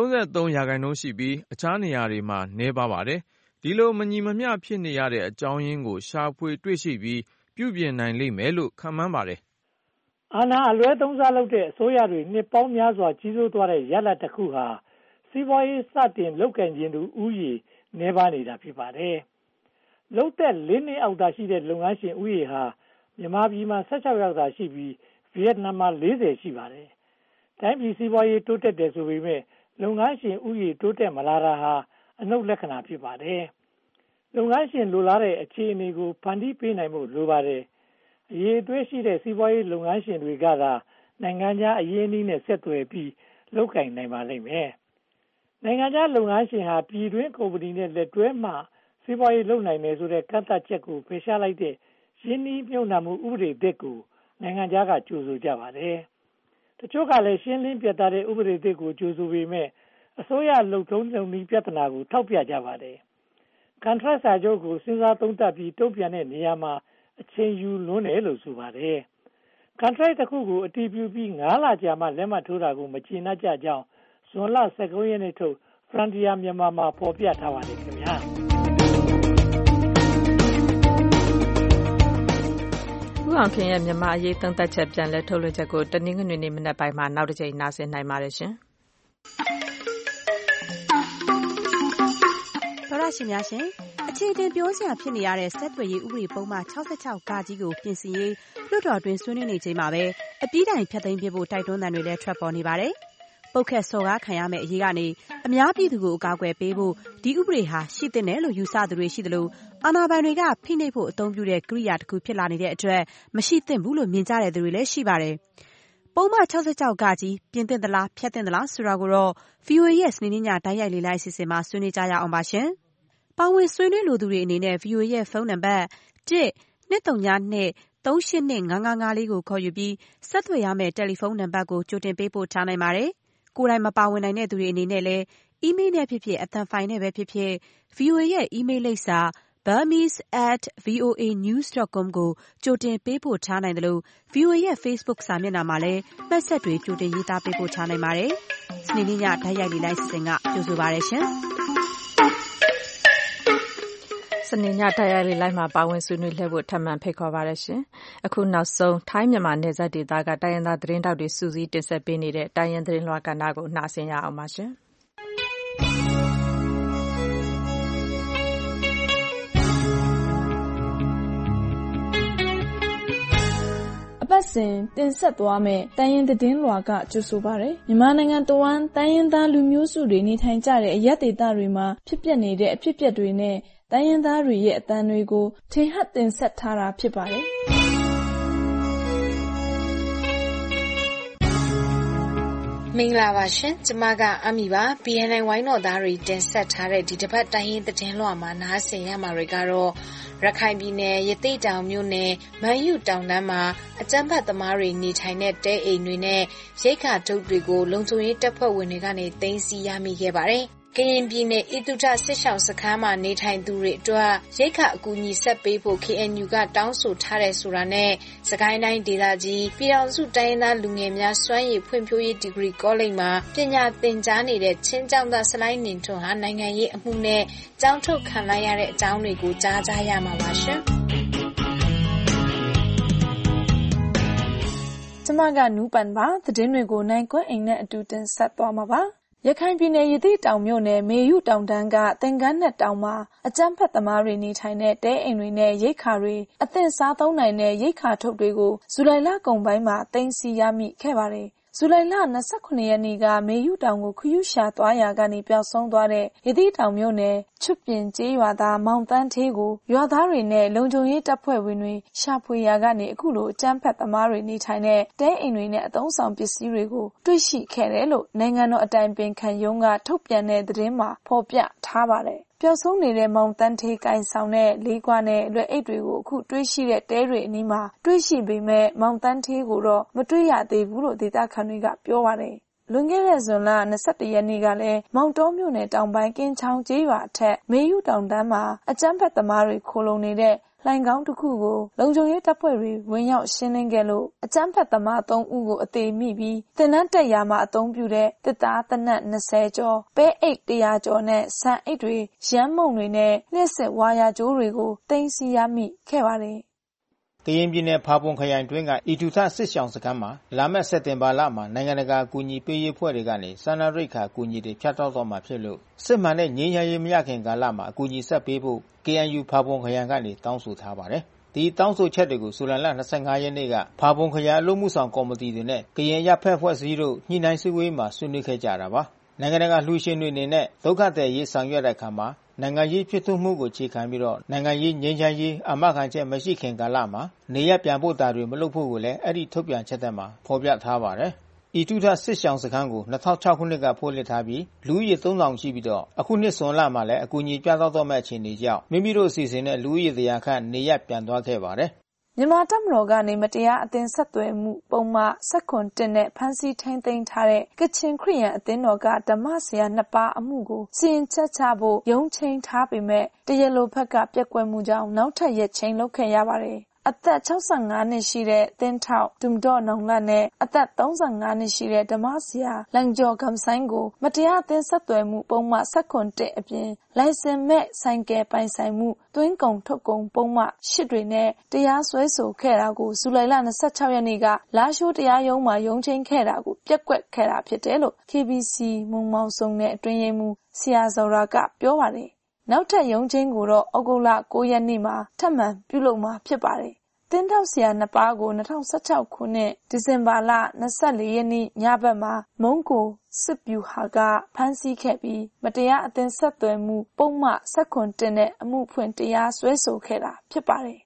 33% ရှိပြီးအခြားနေရာတွေမှာနည်းပါးပါတယ်။ဒီလိုမညီမမျှဖြစ်နေရတဲ့အကြောင်းရင်းကိုရှာဖွေတွေ့ရှိပြီးပြုပြင်နိုင်လိမ့်မယ်လို့ခန့်မှန်းပါတယ်။အာဏာအလွဲသုံးစားလုပ်တဲ့အစိုးရတွေနှစ်ပေါင်းများစွာကြီးစိုးသွားတဲ့ရလဒ်တစ်ခုဟာစီးပွားရေးစတင်လုပ်ကိုင်ခြင်းသူဥယျာဉ်နည်းပါးနေတာဖြစ်ပါတယ်။လုပ်သက်4 နှစ်အောက်သာရှိတဲ့လုပ်ငန်းရှင်ဥယျာဉ်ဟာမြန်မာပြည်မှာ16 ယောက်သာရှိပြီးဗီယက်နမ်မှာ40ရှိပါတယ်။တိုင်းပြည်စီးပွားရေးတိုးတက်တယ်ဆိုပေမဲ့လုပ်ငန်းရှင်ဥယျာဉ်တိုးတက်မလာတာဟာအနုတ်လက္ခဏာဖြစ်ပါတယ်။လုပ်ငန်းရှင်လိုလားတဲ့အခြေအနေကိုဖန်တီးပေးနိုင်ဖို့လိုပါတယ်။အရေးအသွေးရှိတဲ့စီးပွားရေးလုပ်ငန်းရှင်တွေကသာနိုင်ငံခြားအရင်းအနှီးနဲ့ဆက်သွယ်ပြီးလုပ်ကိုင်နိုင်ပါလိမ့်မယ်။နိုင်ငံခြားလုပ်ငန်းရှင်ဟာပြည်တွင်းကုမ္ပဏီနဲ့လက်တွဲမှစီးပွားရေးလုပ်နိုင်မယ်ဆိုတဲ့ကန့်သတ်ချက်ကိုဖယ်ရှားလိုက်တဲ့ရင်းနှီးမြှုပ်နှံမှုဥပဒေသစ်ကိုနိုင်ငံခြားကကြိုဆိုကြပါတယ်။တချို့ကလည်းရှင်းလင်းပြတ်သားတဲ့ဥပဒေသစ်ကိုကြိုဆိုပေမဲ့အစိုးရလုပ်ထုံးလုပ်နည်းပြဿနာကိုထောက်ပြကြပါတယ်။ ကန်ထရိုက်စာချုပ်ကိုစဉ်းစားသုံးသပ်ပြီးတုံ့ပြန်တဲ့နေရာမှာအချိန်ယူလွန်းတယ်လို့ဆိုပါတယ်။ကန်ထရိုက်တစ်ခုကိုအတည်ပြုပြီး9 လကြာမှလက်မှတ်ထိုးတာကိုမကျေနပ်ကြကြောင်းဇွန်လ19 ရက်နေ့ထုတ် Frontier မြန်မာမှာဖော်ပြထားပါတယ်ခင်ဗျာ။ဦးအောင်ခင်ရဲ့မြန်မာအရေးသုံးသပ်ချက်ပြန်လည်ထုတ်လွှင့်ချက်ကိုတနင်္ဂနွေနေ့မနက်ပိုင်းမှာနောက်တစ်ကြိမ်နားဆင်နိုင်ပါတယ်ရှင်။သောရရှင်များရှင်အခြေတင်ပြောစရာဖြစ်နေရတဲ့ဆက်သွယ်ရေးဥပဒေပုံမှန်66 ကကြီးကိုပြင်ဆင်ရေးလွှတ်တော်တွင်ဆွေးနွေးနေချိန်မှာပဲအပြီးတိုင်ဖျက်သိမ်းပြဖို့တိုက်တွန်းသံတွေလည်းထွက်ပေါ်နေပါတယ်။ပုတ်ခတ်စော်ကားခံရမယ့်အရေးကနေအများပြည်သူကိုအကာအကွယ်ပေးဖို့ဒီဥပဒေဟာရှိသင့်တယ်လို့ယူဆသူတွေရှိသလိုအာဏာပိုင်တွေကဖိနှိပ်ဖို့အသုံးပြုတဲ့ကိရိယာတစ်ခုဖြစ်လာနေတဲ့အတွက်မရှိသင့်ဘူးလို့မြင်ကြတဲ့သူတွေလည်းရှိပါတယ်။ပုံမှန်66ကကြီးပြင်သင့်သလားဖျက်သင့်သလားဆိုတာကိုတော့ VOA ရဲ့စနေနေ့ညတိုက်ရိုက်လေ့လာအစီအစဉ်မှာဆွေးနွေးကြရအောင်ပါရှင်။ပါဝင်ဆွေးနွေးလိုသူတွေအနေနဲ့ VOA ရဲ့ဖုန်းနံပါတ် 1-202-382-555 ကိုခေါ်ယူပြီးဆက်သွယ်ရမယ့်တယ်လီဖုန်းနံပါတ်ကိုကြိုတင်ပေးပို့ထားနိုင်ပါတယ်။ကိုယ်တိုင်မပါဝင်နိုင်တဲ့သူတွေအနေနဲ့လည်းအီးမေးလ်နဲ့ဖြစ်ဖြစ်အသံဖိုင်နဲ့ပဲဖြစ်ဖြစ် VOA ရဲ့အီးမေးလ်လိပ်စာ burmese@voanews.com ကိုကြိုတင်ပေးပို့ထားနိုင်တယ်လို့ VOA ရဲ့ Facebook စာမျက်နှာမှာလည်းမှတ်ဆက်တွေကြိုတင်ရေးသားပေးပို့ထားနိုင်ပါတယ်။စနေနေ့ညဓာတ်ရိုက်လေ့လာအစီအစဉ်ကကြိုဆိုပါရရှင်။စနေညဓာတ်ရိုက်လေ့လာမှာပါဝင်ဆွေးနွေးလှည့်ဖို့ထပ်မံဖိတ်ခေါ်ပါရရှင်။အခုနောက်ဆုံးထိုင်းမြန်မာနယ်စပ်ဒေသကတိုင်းရင်းသားသတင်းတောက်တွေစူးစီးတင်ဆက်ပေးနေတဲ့တိုင်းရင်းသတင်းလွှာကဏ္ဍကိုနှာစင်ရအောင်ပါရှင်။အပတ်စဉ်တင်ဆက်သွားမယ့်တိုင်းရင်းသတင်းလွှာကကြိုဆိုပါရယ်မြန်မာနိုင်ငံတဝန်းတိုင်းရင်းသားလူမျိုးစုတွေနေထိုင်ကြတဲ့အရပ်ဒေသတွေမှာဖြစ်ပျက်နေတဲ့အဖြစ်အပျက်တွေနဲ့တိုင်းရင်းသားတွေရဲ့အသံတွေကိုထင်ဟပ်တင်ဆက်ထားတာဖြစ်ပါတယ်မင်္ဂလာပါရှင်ကျမကအမီပါ BNN ဝိုင်းတော်သားတွေတင်ဆက်ထားတဲ့ဒီတစ်ပတ်တိုင်းရင်းသတင်းလွှာမှာနားဆင်ရမှာတွေကတော့ရခိုင်ပြည်နယ်ရသေ့တောင်မြို့နယ်မန်ယူတောင်တန်းမှာအကြမ်းဖက်သမားတွေနေထိုင်တဲ့တဲအိမ်တွေနဲ့ရိက္ခာထုပ်တွေကိုလုံခြုံရေးတပ်ဖွဲ့ဝင်တွေကနေသိမ်းဆည်းရမိခဲ့ပါတယ်ကရင်ပြည်နယ်အီတူထစစ်ရှောင်းစခန်းမှာနေထိုင်သူတွေအတွက်ရိက္ခာအကူအညီဆက်ပေးဖို့ KNU ကတောင်းဆိုထားတယ်ဆိုတာနဲ့စကိုင်းတိုင်းဒေသကြီးပြည်တော်စုတိုင်းသားလူငယ်များစွမ်းရည်ဖွံ့ဖြိုးရေးဒီဂရီကောလိပ်မှာပညာသင်ကြားနေတဲ့ချင်းကျောင်းသားစလိုင်းနင်ထွန်းဟာနိုင်ငံရေးအမှုနဲ့ကျောင်းထုတ်ခံလိုက်ရတဲ့အကြောင်းတွေကိုကြားကြရမှာပါရှင်။ကျမကနူးပန်ပါသတင်းတွေကိုနိုင်ကွန်းအိမ်နဲ့အတူတင်ဆက်သွားမှာပါ။ရခိုင်ပြည်နယ်ရသေ့တောင်မြို့နယ်မေယုတောင်တန်းကသင်္ကန်းနဲ့တောင်မှာအကြမ်းဖက်သမားတွေနေထိုင်တဲ့တဲအိမ်တွေနဲ့ရိက္ခာတွေအသင့်စားသုံးနိုင်တဲ့ရိက္ခာထုပ်တွေကိုဇူလိုင်လကုန်ပိုင်းမှာသိမ်းဆည်းရမိခဲ့ပါတယ်။ဇူလိုင်လ29ရက်နေ့ကမေယုတောင်ကိုခရီးရှာသွားရာကနေပျောက်ဆုံးသွားတဲ့ရသေ့တောင်မြို့နယ်ချွတ်ပြင်ကျေးရွာသားမောင်တန်းသေးကိုရွာသားတွေနဲ့လုံခြုံရေးတပ်ဖွဲ့ဝင်တွေရှာဖွေရာကနေအခုလိုအကြမ်းဖက်သမားတွေနေထိုင်တဲ့တဲအိမ်တွေနဲ့အသုံးဆောင်ပစ္စည်းတွေကိုတွေ့ရှိခဲ့တယ်လို့နိုင်ငံတော်အတိုင်ပင်ခံရုံးကထုတ်ပြန်တဲ့သတင်းမှာဖော်ပြထားပါတယ်။ပျောက်ဆုံးနေတဲ့မောင်တန်းသေးကိုင်ဆောင်တဲ့လေးခွနဲ့လွယ်အိတ်တွေကိုအခုတွေ့ရှိတဲ့တဲတွေအနီးမှာတွေ့ရှိပေမဲ့မောင်တန်းသေးကိုတော့မတွေ့ရသေးဘူးလို့ဒေသခံတွေကပြောပါတယ်။လွန်ခဲ့တဲ့ဇွန်လ21ရက်နေ့ကလည်းမောင်တောမြို့နယ်တောင်ပိုင်းကင်းချောင်းကျေးရွာအထက်မေယုတောင်တန်းမှာအကြမ်းဖက်သမားတွေခိုလုံနေတဲ့လှိုင်ကောင်းတစ်ခုကိုလုံခြုံရေးတပ်ဖွဲ့တွေဝင်ရောက်ရှင်းလင်းခဲ့လို့အကြမ်းဖက်သမား3ဦးကိုအသေးမိပြီးတင်နန်းတက်ရာမှာအသုံးပြုတဲ့တစ်သားတနက်20ကျော်ပဲအိတ်100ကျော်နဲ့ဆန်အိတ်တွေရမ်းမုံတွေနဲ့လျှက်စစ်ဝါယာကြိုးတွေကိုသိမ်းဆည်းရမိခဲ့ပါတယ်ကရင်ပြည်နယ်ဖာပွန်ခရိုင်တွင်းကအီတူထစစ်ရှောင်းစခန်းမှာလာမယ့်စက်တင်ဘာလမှာနိုင်ငံတကာအကူအညီပေးရေးဖွဲ့တွေကနေစားနပ်ရိက္ခာအကူအညီတွေဖြတ်တောက်တော့မှာဖြစ်လို့စစ်မှန်တဲ့ငြိမ်းချမ်းရေးမရခင်ကာလမှာအကူအညီဆက်ပေးဖို့ KNU ဖာပွန်ခရိုင်ကနေတောင်းဆိုထားပါတယ်။ဒီတောင်းဆိုချက်တွေကိုဇူလိုင်လ25ရက်နေ့ကဖာပွန်ခရိုင်အလို့မှုဆောင်ကော်မတီတွေနဲ့ကရင်ရပ်ဖက်ဖွဲ့စည်းတို့ညှိနှိုင်းစည်းဝေးမှာဆွေးနွေးခဲ့ကြတာပါ။နိုင်ငံတကာလှူရှင်တွေအနေနဲ့ဒုက္ခသည်ရေးဆောင်ရွက်တဲ့အခါမှာနိုင်ငံရေးဖြစ်ထွန်းမှုကိုခြေခံပြီးတော့နိုင်ငံရေးငြိမ်းချမ်းရေးအာမခံချက်မရှိခင်ကာလမှာနေရပြန်ဖို့တာတွေမလုပ်ဖို့ကိုလည်းအဲ့ဒီထုတ်ပြန်ချက်ထဲမှာဖော်ပြထားပါတယ်။ဤတုထစစ်ရှောင်းစခန်းကို2006ခုနှစ်ကဖွင့်လှစ်ထားပြီးလူဦးရေ3000ရှိပြီးတော့အခုနှစ်ဇွန်လမှာလည်းအကူအညီပြသတော့မဲ့အခြေအနေကြောင့်မိမိတို့အစီအစဉ်နဲ့လူဦးရေ100ခန့်နေရပြန်သွားခဲ့ပါတယ်။မြန်မာတပ်မတော်ကနေမတရားအသင်းဆက်သွယ်မှုပုံမှန်7.1နဲ့ဖမ်းဆီးထိန်းသိမ်းထားတဲ့ကချင်ခရစ်ယာန်အသင်းတော်ကဓမ္မဆရာ2ပါးအမှုကိုစီရင်ချက်ချဖို့ရုံးချိန်ထားပေမဲ့တရားလိုဘက်ကပြက်ကွက်မှုကြောင့်နောက်ထပ်ရက်ချိန်လုပ်ခဲ့ရပါတယ်။အသက်65နှစ်ရှိတဲ့သင်းထောက်ဒုံတော့နောင်လနဲ့အသက်35နှစ်ရှိတဲ့ဓမ္မဆရာလန်ကျော်ကမ်ဆိုင်ကိုမတရားအသင်းဆက်သွယ်မှုပုံမှန်7.1အပြင်လိုင်စင်မဲ့ဆိုင်ကယ်ပိုင်ဆိုင်မှုတွင်းကုန်ထုတ်ကုန်ပုံမှန်8တွေနဲ့တရားစွဲဆိုခဲ့တာကိုဇူလိုင်လ26ရက်နေ့ကလာရှိုးတရားရုံးမှာရုံးချိန်ခဲ့တာကိုပြက်ကွက်ခဲ့တာဖြစ်တယ်လို့ KBC မုံမောင်စုံနဲ့အတွင်းရေးမှူးဆရာဇော်ရာကပြောပါတယ်နောက်ထပ်ရုံးချင်းကိုတော့ဩဂုတ်လ9ရက်နေ့မှာထပ်မံပြုလုပ်မှာဖြစ်ပါတယ်။တင်းထောက်ဆရာ2ပါးကို2016ခုနှစ်ဒီဇင်ဘာလ24ရက်နေ့ညဘက်မှာမုံကိုစစ်ဗျူဟာကဖမ်းဆီးခဲ့ပြီးမတရားအသင်းဆက်သွယ်မှုပုံမှန်7.1နဲ့အမှုဖွင့်တရားစွဲဆိုခဲ့တာဖြစ်ပါတယ်။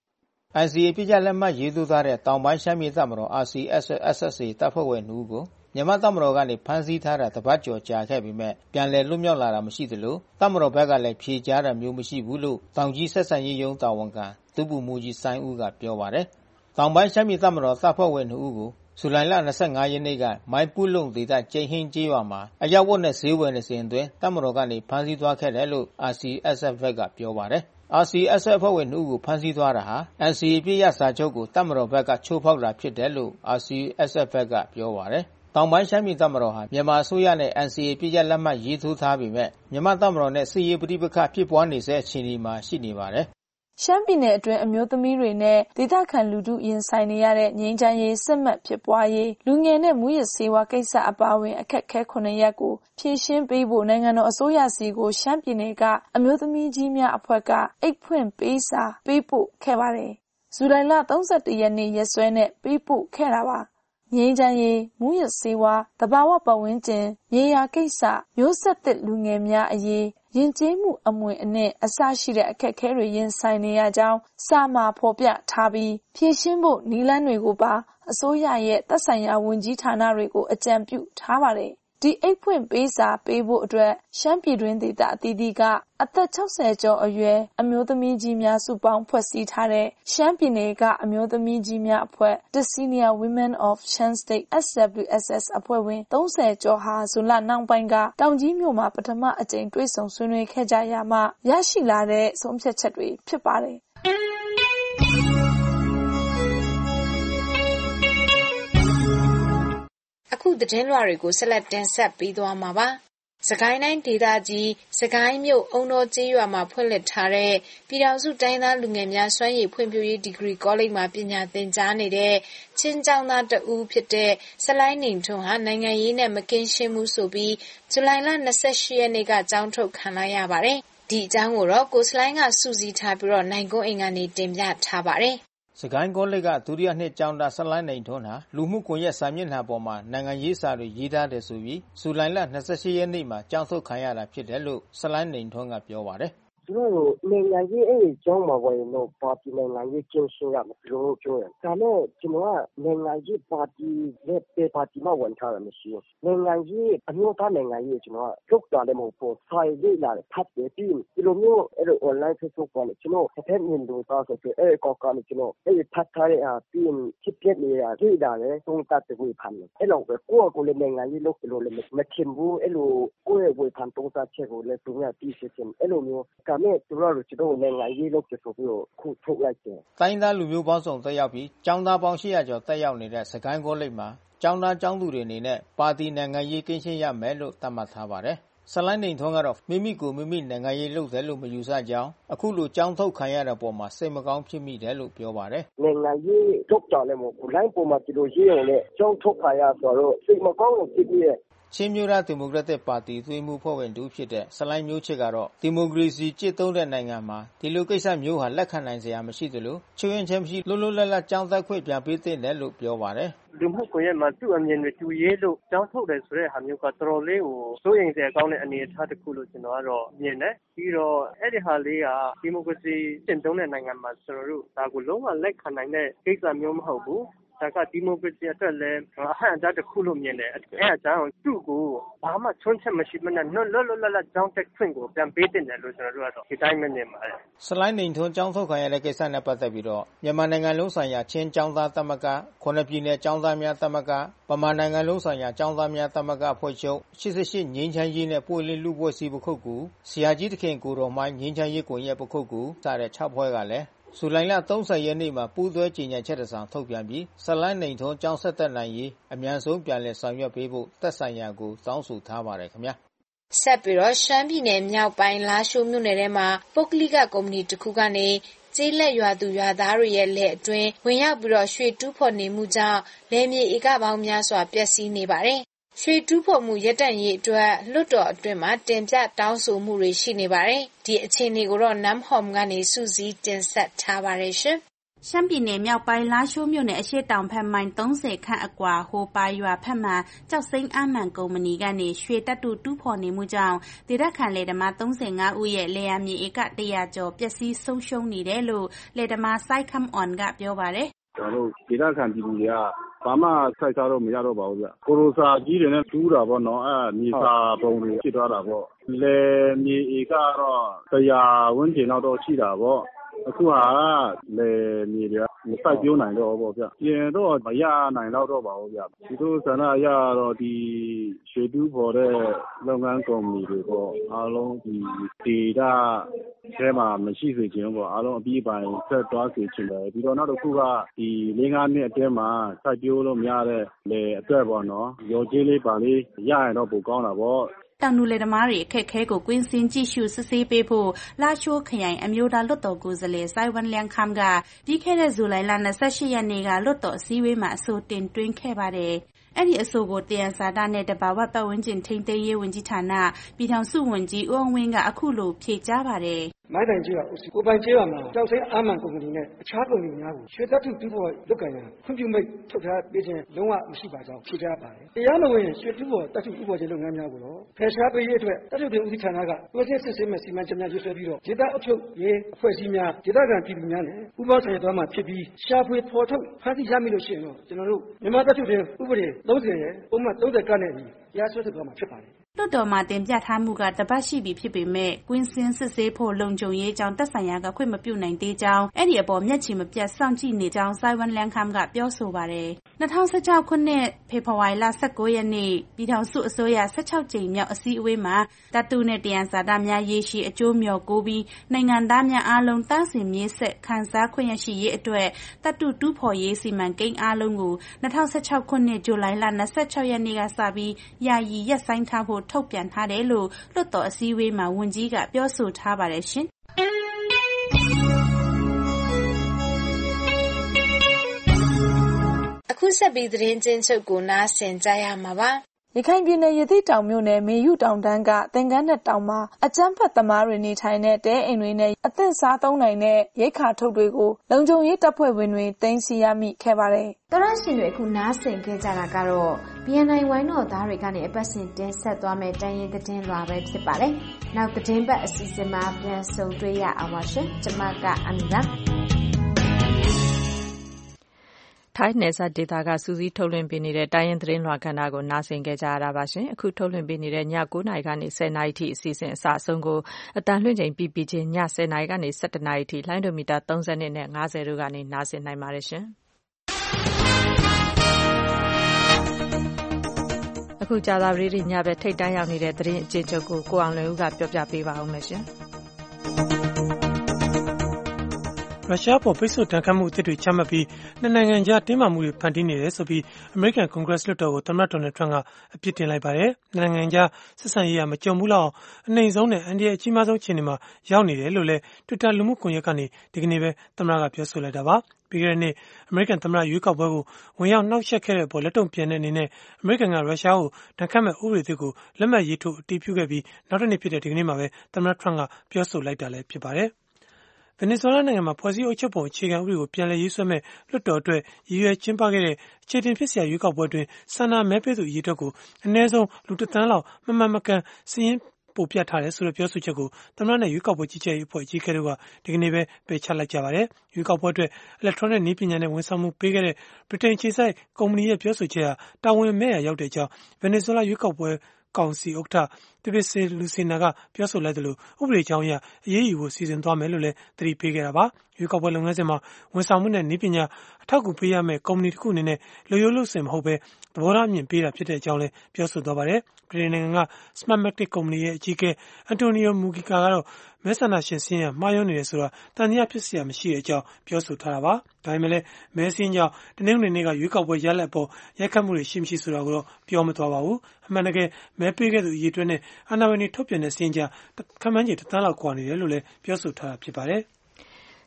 NCA ပြည့်ကြလက်မှတ်ရေးထိုးထားတဲ့တောင်ပိုင်းရှမ်းပြည်တပ်မတော် RCSS/SSA တပ်ဖွဲ့ဝင်2ဦးကိုမြန်မာတပ်မတော်ကနေဖမ်းဆီးထားတာတပတ်ကျော်ကြာခဲ့ပေမဲ့ပြန်လည်လွတ်မြောက်လာတာမရှိသလိုတပ်မတော်ဘက်ကလည်းဖြေကြားတာမျိုးမရှိဘူးလို့တောင်ကြီးဆက်ဆံရေးရုံးတာဝန်ခံဒုဗိုလ်မှူးကြီးစိုင်းဦးကပြောပါတယ်။တောင်ပိုင်းရှမ်းပြည်တပ်မတော်တပ်ဖွဲ့ဝင်2ဦးကိုဇူလိုင်လ25ရက်နေ့ကမိုင်းပုလုံဒေသကျိန်းဟင်းကျေးရွာမှာအရပ်ဝတ်နဲ့ဈေးဝယ်နေစဉ်အတွင်းတပ်မတော်ကနေဖမ်းဆီးသွားခဲ့တယ်လို့ RCSS ဘက်ကပြောပါတယ်။ RCSS အဖွဲ့ဝင်2ဦးကိုဖမ်းဆီးသွားတာဟာ NCA ပြည့်ရစာချုပ်ကိုတပ်မတော်ဘက်ကချိုးဖောက်တာဖြစ်တယ်လို့ RCSS ဘက်ကပြောပါတယ်။တောင်ပိုင်းရှမ်းပြည်တပ်မတော်ဟာမြန်မာအစိုးရနဲ့ NCA ပြည့်ရလက်မှတ်ရေးထိုးထားပေမဲ့မြန်မာတပ်မတော်နဲ့စစ်ရေးပဋိပက္ခဖြစ်ပွားနေဆဲအခြေအနေမှာရှိနေပါတယ်။ရှမ်းပြည်နယ်အတွင်းအမျိုးသမီးတွေနဲ့ဒေသခံလူထုရင်ဆိုင်နေရတဲ့ငြိမ်းချမ်းရေးစစ်မှတ်ဖြစ်ပွားရေးလူငယ်နဲ့မူရစ်ဆေးဝါးကိစ္စအပါအဝင်အခက်အခဲ9ရပ်ကိုဖြေရှင်းပေးဖို့နိုင်ငံတော်အစိုးရစီကိုရှမ်းပြည်နယ်ကအမျိုးသမီးကြီးများအဖွဲ့ကအိတ်ဖွင့်ပေးစာပေးပို့ခဲ့ပါတယ်။ဇူလိုင်လ31ရက်နေ့ရက်စွဲနဲ့ပေးပို့ခဲ့တာပါ။ငြိမ်းချမ်းရေးမူရစ်ဆေးဝါးသဘာဝပတ်ဝန်းကျင်မြေယာကိစ္စမျိုးဆက်သစ်လူငယ်များအရေးယဉ်ကျေးမှုအမွေအနှစ်အစရှိတဲ့အခက်အခဲတွေရင်ဆိုင်နေရကြောင်းစာမှာဖော်ပြထားပြီးဖြည့်ရှင်းဖို့နည်းလမ်းတွေကိုပါအစိုးရရဲ့သက်ဆိုင်ရာဝန်ကြီးဌာနတွေကိုအကြံပြုထားပါတယ်။ဒီအိတ်ဖွင့်ပေးစာပေးဖို့အတွက်ရှမ်းပြည်တွင်းဒေသအသီးသီးကအသက်60ကျော်အရွယ်အမျိုးသမီးကြီးများစုပေါင်းဖွဲ့စည်းထားတဲ့ရှမ်းပြည်နယ်ကအမျိုးသမီးကြီးများအဖွဲ့ The Senior Women of Shan State SWSS အဖွဲ့ဝင်30ကျော်ဟာဇွန်လနောက်ပိုင်းကတောင်ကြီးမြို့မှာပထမအကြိမ်တွေ့ဆုံဆွေးနွေးခဲ့ကြရမှရရှိလာတဲ့ဆုံးဖြတ်ချက်တွေဖြစ်ပါတယ်။အခုသတင်းလွှာတွေကိုဆက်လက်တင်ဆက်ပေးသွားမှာပါ။စကိုင်းတိုင်းဒေသကြီးစကိုင်းမြို့အုံတော်ကျေးရွာမှာဖွင့်လှစ်ထားတဲ့ပြည်ထောင်စုတိုင်းသားလူငယ်များစွမ်းရည်ဖွံ့ဖြိုးရေးဒီဂရီကောလိပ်မှာပညာသင်ကြားနေတဲ့ချင်းကျောင်းသားတဦးဖြစ်တဲ့ဆလိုင်းနေထွန်းဟာနိုင်ငံရေးနဲ့မကင်းရှင်းမှုဆိုပြီးဇူလိုင်လ28ရက်နေ့ကကျောင်းထုတ်ခံလိုက်ရပါတယ်။ဒီအကြောင်းကိုတော့ကိုဆလိုင်းကစူးစီးထားပြီးတော့နိုင်ကွန်းအိမ်ကနေတင်ပြထားပါတယ်။စကိုင်းကောလိပ်ကဒုတိယနှစ်ကျောင်းသားဆလိုင်းနေထွန်းဟာလူမှုကွန်ရက်စာမျက်နှာပေါ်မှာနိုင်ငံရေးစာတွေရေးထားတယ်ဆိုပြီးဇူလိုင်လ28ရက်နေ့မှာကျောင်းထုတ်ခံရတာဖြစ်တယ်လို့ဆလိုင်းနေထွန်းကပြောပါတယ်။သူတို့နိုင်ငံရေးအဲ့ကျောင်းမှာဝင်တော့ပါတီနိုင်ငံရေးကျင်းရှင်းရမယ်လို့ပြောတယ်။ဒါနဲ့ကျွန်တော်ကနိုင်ငံရေးပါတီနဲ့ပေပါတီမှဝင်ထားတယ်မရှိဘူး။နိုင်ငံရေးအမျိုးသားနိုင်ငံရေးကျွန်တော်ကလုတ်တာလည်းမဟုတ်ဘူး။ဆိုင်လေးလာဖတ်တယ်ပြီးဒီလိုမျိုးအဲ့လို online Facebook ပေါ်ကျွန်တော်တစ်ဖက်မြင်လို့သားဆိုပြီးအဲ့ကောက်ကလည်းကျွန်တော်အဲ့ဖတ်ထားတဲ့ပြီးဖြစ်ပြနေတာကြည့်တာလေသုံးသပ်ဝေဖန်တယ်။အဲ့လိုပဲကိုလည်းနိုင်ငံရေးလုပ်လို့လည်းမထင်ဘူးအဲ့လိုကိုယ့်ရဲ့ဝေဖန်သုံးသပ်ချက်ကိုလည်းသူကသိစေချင်အဲ့လိုမျိုးနဲ့သူတို့ကျွန်တော်နိုင်ငံရေးလုပ်တယ်ဆိုပြီးတော့ခုထုတ်လိုက်တယ်။တိုင်းသားလူမျိုးပေါင်းစုံတက်ရောက်ပြီးကျောင်းသားပေါင်း800ကျော်တက်ရောက်နေတဲ့စကိုင်းကောလိပ်မှာကျောင်းသားကျောင်းသူတွေအနေနဲ့ပါတီနိုင်ငံရေးကင်းရှင်းရမယ်လို့သတ်မှတ်ထားပါတယ်။ဆလိုင်းနေထွန်းကတော့မိမိကိုမိမိနိုင်ငံရေးလုပ်တယ်လို့မယူဆကြောင်းအခုလိုကျောင်းထုတ်ခံရတဲ့ပုံမှာစိတ်မကောင်းဖြစ်မိတယ်လို့ပြောပါတယ်။နိုင်ငံရေးထုတ်ကြတယ်မို့လိုင်းပုံမှာဒီလိုရေးရုံနဲ့ကျောင်းထုတ်ခံရဆိုတော့စိတ်မကောင်းလို့ဖြစ်ပြီးချင်းမျိုးသားဒီမိုကရက်တစ်ပါတီသွေးမှုဖွဲ့ဝင်တူဖြစ်တဲ့ဆလိုင်းမျိုးချစ်ကတော့ဒီမိုကရေစီကျင့်သုံးတဲ့နိုင်ငံမှာဒီလိုကိစ္စမျိုးဟာလက်ခံနိုင်စရာမရှိသလိုချွင်းချင်းမရှိလွတ်လွတ်လပ်လပ်ကြောင်းသက်ခွင့်ပြန်ပေးသင့်တယ်လို့ပြောပါတယ်လူမှုကွန်ရက်မှာသူ့အမြင်တွေတူရေးလို့ကြောင်းထုတ်တယ်ဆိုတဲ့ဟာမျိုးကတော်တော်လေးကိုစိုးရိမ်စရာကောင်းတဲ့အနေအထားတစ်ခုလို့ကျွန်တော်ကတော့မြင်တယ်ပြီးတော့အဲ့ဒီဟာလေးကဒီမိုကရေစီကျင့်သုံးတဲ့နိုင်ငံမှာကျွန်တော်တို့ဒါကိုလုံးဝလက်ခံနိုင်တဲ့ကိစ္စမျိုးမဟုတ်ဘူးဒါကဒီမိုကရေစီအတွက်လည်းအဟန့်အတားတစ်ခုလို့မြင်တယ်အဲအကြောင်းသူ့ကိုဘာမှချွန်းချက်မရှိမနဲ့လွတ်လွတ်လပ်လပ်ကြောင်းတက်ခွင့်ကိုပြန်ပေးတင်တယ်လို့ကျွန်တော်တို့ကတော့ဒီတိုင်းမမြင်ပါတယ်ဆလိုင်းနေထွန်းကျောင်းထုတ်ခံရတဲ့ကိစ္စနဲ့ပတ်သက်ပြီးတော့မြန်မာနိုင်ငံလုံးဆိုင်ရာချင်းကျောင်းသားသမဂ္ဂခုနှစ်ပြည်နယ်ကျောင်းသားများသမဂ္ဂဗမာနိုင်ငံလုံးဆိုင်ရာကျောင်းသားများသမဂ္ဂအဖွဲ့ချုပ်88ငြိမ်းချမ်းရေးနဲ့ပွင့်လင်းလူပွဲစီပခုတ်ကူဆရာကြီးသခင်ကိုတော်မိုင်းငြိမ်းချမ်းရေးကွန်ရက်ပခုတ်ကူစတဲ့6ဖွဲ့ကလည်းဇူလိုင်လ30ရက်နေ့မှာပူးတွဲကြေညာချက်တစ်စောင်ထုတ်ပြန်ပြီးဆလိုင်းနေထွန်းကျောင်းဆက်သက်နိုင်ရေးအမြန်ဆုံးပြန်လည်ဆောင်ရွက်ပေးဖို့သက်ဆိုင်ရာကိုတောင်းဆိုထားပါတယ်ခင်ဗျာဆက်ပြီးတော့ရှမ်းပြည်နယ်မြောက်ပိုင်းလားရှိုးမြို့နယ်ထဲမှာပုဂ္ဂလိကကုမ္ပဏီတစ်ခုကနေကျေးလက်ရွာသူရွာသားတွေရဲ့လက်အတွင်းဝင်ရောက်ပြီးတော့ရွှေတူးဖော်နေမှုကြောင့်လယ်မြေဧကပေါင်းများစွာပျက်စီးနေပါတယ်ရွှေတူးဖော်မှုရပ်တန့်ရေးအတွက်လွှတ်တော်အတွင်းမှာတင်ပြတောင်းဆိုမှုတွေရှိနေပါတယ်ဒီအခြေအနေကိုတော့နမ်ဟော်မ်ကနေစူးစီးတင်ဆက်ထားပါတယ်ရှင်ရှမ်းပြည်နယ်မြောက်ပိုင်းလားရှိုးမြို့နယ်အရှေ့တောင်ဘက်မိုင်30ခန့်အကွာဟိုပါရွာဘက်မှာကျောက်စိမ်းအားမှန်ကုမ္ပဏီကနေရွှေသတ္တုတူးဖော်နေမှုကြောင့်ဒေသခံလယ်သမား35ဦးရဲ့လယ်ယာမြေဧက100ကျော်ပျက်စီးဆုံးရှုံးနေတယ်လို့လယ်သမားစိုက်ခမ်အွန်ကပြောပါတယ်။ကျွန်တော်တို့ဒေသခံပြည်သူတွေကဘာမှစိုက်စားတော့မရတော့ပါဘူးဗျ။ကိုရိုစာကြီးတွေနဲ့တူးတာပေါ့နော်။မြေစာပုံတွေဖြစ်သွားတာပေါ့။လယ်မြေဧကတော့100ဝန်းကျင်လောက်တော့ရှိတာပေါ့။အခုဟာလယ်မြေတွေကမစိုက်ပျိုးနိုင်တော့ဘူးဗျ။ပြင်တော့မရနိုင်တော့ပါဘူးဗျ။ဒီလိုဆန္ဒအရတော့ဒီရွှေတူးဖော်တဲ့လုပ်ငန်းကုမ္ပဏီတွေပေါ့အားလုံးဒီဒေသထဲမှာမရှိစေချင်ဘူးပေါ့အားလုံးအပြီးပိုင်းဆက်သွားစေချင်တယ်ပြီးတော့နောက်တစ်ခုကဒီ5နှစ်အတွင်းမှာစိုက်ပျိုးလို့မရတဲ့လေအတွက်ပေါ့နော်ရော်ကြေးလေးပါလေးရရင်တော့ပိုကောင်းတာပေါ့တောင်သူလယ်သမားတွေအခက်အခဲကိုကွင်းဆင်းကြည့်ရှုစစ်ဆေးပေးဖို့လာရှိုးခရိုင်အမျိုးသားလွှတ်တော်ကိုယ်စားလှယ်စိုင်းဝမ်လျန်ခမ်ကပြီးခဲ့တဲ့ဇူလိုင်လ28ရက်နေ့ကလွှတ်တော်အစည်းအဝေးမှာအဆိုတင်သွင်းခဲ့ပါတယ်။အဲ့ဒီအဆိုကိုတရားစာတနဲ့တဘာဝပတ်ဝန်းကျင်ထိန်းသိမ်းရေးဝန်ကြီးဌာနပြည်ထောင်စုဝန်ကြီးဦးအောင်ဝင်းကအခုလိုဖြေကြားပါတယ်။မိုင်းတိုင်ကျေးရွာဦးစီးကိုပိုင်ကျေးရွာမှာကျောက်စိမ်းအားမှန်ကုမ္ပဏီနဲ့အခြားကုမ္ပဏီများကိုရွှေသတ္တုတူးဖော်လုပ်ကိုင်ရန်ခွင့်ပြုမိန့်ထုတ်ထားပေးခြင်းလုံးဝမရှိပါကြောင်းဖြေကြားပါတယ်။တရားမဝင်ရွှေတူးဖော်သတ္တုဥပဒေလုပ်ငန်းများကိုတော့ဖယ်ရှားပေးရေးအတွက်သတ္တုတင်ဦးစီးဌာနကတွဲဆစစ်ဆေးမဲ့စီမံချက်များရေးဆွဲပြီးတော့ဒေသအုပ်ချုပ်ရေးအဖွဲ့အစည်းများဒေသခံပြည်သူများနဲ့ပူးပေါင်းဆောင်ရွက်သွားမှာဖြစ်ပြီးရှာဖွေဖော်ထုတ်ဖန်ဆီးရမိလို့ရှိရင်တော့ကျွန်တော်တို့မြန်မာသတ္တုတင်ဥပဒေ30ရဲ့ပုံမှန်30ကနဲ့တရားစွဲဆိုသွားမှာဖြစ်ပါတယ်လွှတ်တော်မှာတင်ပြထားမှုကတပတ်ရှိပြီဖြစ်ပေမဲ့ကွင်းစင်းစစ်ဆေးဖို့လုံခြုံရေးကြောင့်သက်ဆိုင်ရာကခွင့်မပြုနိုင်သေးကြောင်းအဲ့ဒီအပေါ်မျက်ခြေမပြတ်စောင့်ကြည့်နေကြောင်းစိုင်းဝမ်လျန်ခမ်ကပြောဆိုပါတယ်2016ခုနှစ်ဖေဖော်ဝါရီလ19ရက်နေ့ပြည်ထောင်စုအစိုးရ16ကြိမ်မြောက်အစည်းအဝေးမှာတတုနဲ့တရားစာတများရေးရှိအကျိုးမျှော်ကိုပြီးနိုင်ငံသားများအားလုံးတန်းစင်မြေဆက်ခံစားခွင့်ရရှိရေးအတွက်တတုတူးဖော်ရေးစီမံကိန်းအားလုံးကို2016ခုနှစ်ဇူလိုင်လ26ရက်နေ့ကစပြီးယာယီရပ်ဆိုင်းထားဖို့ထုတ်ပြန်ထားတယ်လို့လွှတ်တော်အစည်းအဝေးမှာဝန်ကြီးကပြောဆိုထားပါတယ်ရှင်။အခုဆက်ပြီးသတင်းချင်းချုပ်ကိုနားဆင်ကြရမှာပါ။ရခိုင်ပြည်နယ်ရသေ့တောင်မြို့နယ်မေယုတောင်တန်းကသင်္ကန်းနဲ့တောင်မှာအကြမ်းဖက်သမားတွေနေထိုင်တဲ့တဲအိမ်တွေနဲ့အသင့်စားသုံးနိုင်တဲ့ရိက္ခာထုတ်တွေကိုလုံခြုံရေးတပ်ဖွဲ့ဝင်တွေသိမ်းဆည်းရမိခဲ့ပါတယ်။တော်ရရှင်တွေအခုနားဆင်ခဲ့ကြတာကတော့ BNI ဝိုင်းတော်သားတွေကနေအပတ်စဉ်တင်ဆက်သွားမယ့်တိုင်းရင်းသတင်းလွှာပဲဖြစ်ပါတယ်။နောက်သတင်းပတ်အစီအစဉ်မှာပြန်ဆုံတွေ့ရအောင်ပါရှင်။ကျွန်မကအမီပါ။ထိုင်းနယ်စပ်ဒေသကစူးစီးထုတ်လွှင့်ပေးနေတဲ့တိုင်းရင်းသတင်းလွှာကဏ္ဍကိုနားဆင်ခဲ့ကြရတာပါရှင်အခုထုတ်လွှင့်ပေးနေတဲ့ည9:00နာရီကနေ10:00နာရီထိအစီအစဉ်အစအဆုံးကိုအတန်လွှင့်ချိန်ပြီးချင်းည10:00နာရီကနေ17:00နာရီထိလိုင်းဒိုမီတာ32နဲ့50တို့ကနေနားဆင်နိုင်ပါတယ်ရှင်အခုကြာသပတေးညဘက်ထိတ်တန်းရောက်နေတဲ့သတင်းအကျဉ်းချုပ်ကိုကိုအောင်လွင်ဦးကပြောပြပေးပါဦးမယ်ရှင်ရုရှားပေါ်ပိတ်ဆို့တန်ခတ်မှုအသစ်တွေချမှတ်ပြီးနှစ်နိုင်ငံကြားတင်းမာမှုတွေဖန်တီးနေတယ်ဆိုပြီးအမေရိကန်ကွန်ဂရက်လွှတ်တော်ကိုသမ္မတဒေါ်နယ်ထရန့်ကအပြစ်တင်လိုက်ပါတယ်။နှစ်နိုင်ငံကြားဆက်ဆံရေးကမကြုံဘူးလောက်အနှိမ်ဆုံးနဲ့အန္တရာယ်အကြီးမားဆုံးအခြေအနေမှာရောက်နေတယ်လို့လည်း Twitter လူမှုကွန်ရက်ကနေဒီကနေ့ပဲသမ္မတကပြောဆိုလိုက်တာပါ။ပြီးခဲ့တဲ့နှစ်အမေရိကန်သမ္မတရွေးကောက်ပွဲကိုဝင်ရောက်နှောက်ယှက်ခဲ့တဲ့အပေါ်လက်တုံ့ပြန်တဲ့အနေနဲ့အမေရိကန်ကရုရှားကိုဒဏ်ခတ်မဲ့ဥပဒေသစ်ကိုလက်မှတ်ရေးထိုးအတည်ပြုခဲ့ပြီးနောက်တစ်နေ့ဖြစ်တဲ့ဒီကနေ့မှာပဲသမ္မတထရန့်ကပြောဆိုလိုက်တာလည်းဖြစ်ပါတယ်။ဗင်နီဇွဲလားနိုင်ငံမှာဖွဲ့စည်းအုပ်ချုပ်ပုံအခြေခံဥပဒေကိုပြန်လည်ရေးဆွဲမဲ့လွှတ်တော်အတွက်ရည်ရွယ်ကျင်းပခဲ့တဲ့အခြေတင်ဖြစ်စရာရွေးကောက်ပွဲအတွင်းဆန္ဒမဲပေးသူအရေအတွက်ကိုအနည်းဆုံးလူ1 သန်းလောက်မမှန်မကန်စာရင်းပို့ပြထားတယ်ဆိုတဲ့ပြောဆိုချက်ကိုသမ္မတနဲ့ရွေးကောက်ပွဲကြီးကြပ်ရေးအဖွဲ့အကြီးအကဲတို့ကဒီကနေ့ပဲပယ်ချလိုက်ကြပါတယ်။ရွေးကောက်ပွဲအတွက် electronic နည်းပညာနဲ့ဝန်ဆောင်မှုပေးခဲ့တဲ့ဗြိတိန်အခြေစိုက်ကုမ္ပဏီရဲ့ပြောဆိုချက်ဟာတာဝန်မဲ့ရာရောက်တဲ့အကြောင်းဗင်နီဇွဲလားရွေးကောက်ပွဲကောင်စီဥက္ကဋ္ဌ Tibisay Lucena ကပြောဆိုလိုက်တယ်လို့ဥပဒေကြောင်းအရအရေးယူဖို့စီစဉ်သွားမယ်လို့လည်းသတိပေးခဲ့တာပါရွေးကောက်ပွဲလုပ်ငန်းစဉ်မှာဝန်ဆောင်မှုနဲ့နည်းပညာအထောက်အကူပေးရမယ့်ကုမ္ပဏီတစ်ခုအနေနဲ့လူရိုးလုပ်စင်မဟုတ်ဘဲသဘောထားအမြင်ပေးတာဖြစ်တဲ့အကြောင်းလည်းပြောဆိုသွားပါတယ်ဗြိတိန်နိုင်ငံက Smartmatic ကုမ္ပဏီရဲ့အကြီးအကဲ Antonio Mugica ကတော့မဲဆန္ဒရှင်စည်းရမှားယွင်းနေတယ်ဆိုတာတန်တရားဖြစ်စရာမရှိတဲ့အကြောင်းပြောဆိုထားတာပါဒါပေမဲ့လည်းမဲစင်းကြောင့်တနင်္ဂနွေနေ့ကရွေးကောက်ပွဲရလဒ်အပေါ်ရိုက်ခတ်မှုတွေရှိမရှိဆိုတာကိုတော့ပြောမသွားပါဘူးအမှန်တကယ်မဲပေးခဲ့သူအရေးအတွက်နဲ့အာဏာပိုင်တွေထုတ်ပြန်တဲ့စင်းကြခန့်မှန်းခြေ1 သန်းလောက်ကွာနေတယ်လို့လည်းပြောဆိုထားတာဖြစ်ပါတယ်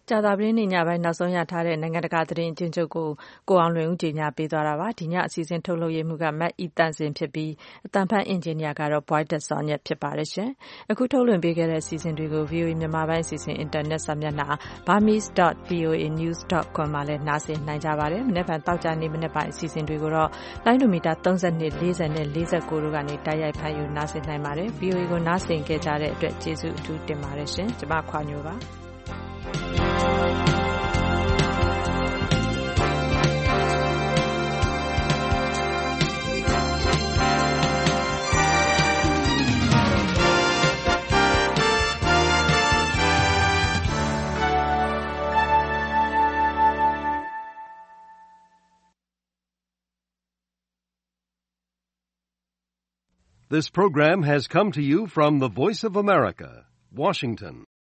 ကြာသပတေးနေ့ညပိုင်းနောက်ဆုံးရထားတဲ့နိုင်ငံတကာသတင်းအကျဉ်းချုပ်ကိုကိုအောင်လွင်ဦးကြီးညာပေးသွားတာပါဒီညအစီအစဉ်ထုတ်လုပ်ရေးမှုကမတ်ဤတန့်စင်ဖြစ်ပြီးအတန်ဖတ်အင်ဂျင်နီယာကတော့ Boyd Dodson ဖြစ်ပါတယ်ရှင်အခုထုတ်လွှင့်ပေးခဲ့တဲ့အစီအစဉ်တွေကို VOA မြန်မာပိုင်းအစီအစဉ် internet စာမျက်နှာ burmese.voanews.com မှာလည်းနားဆင်နိုင်ကြပါတယ်မနေ့ကတောက်ကြနေ့မနေ့ပိုင်းအစီအစဉ်တွေကိုတော့လိုင်းဒိုမီတာ32 40နဲ့49တို့ကနေတိုက်ရိုက်ဖမ်းယူနားဆင်နိုင်ပါတယ် VOA ကိုနားဆင်ခဲ့ကြတဲ့အတွက်ကျေးဇူးအထူးတင်ပါတယ်ရှင်ကျွန်မခွာညိုပါ This program has come to you from the Voice of America, Washington.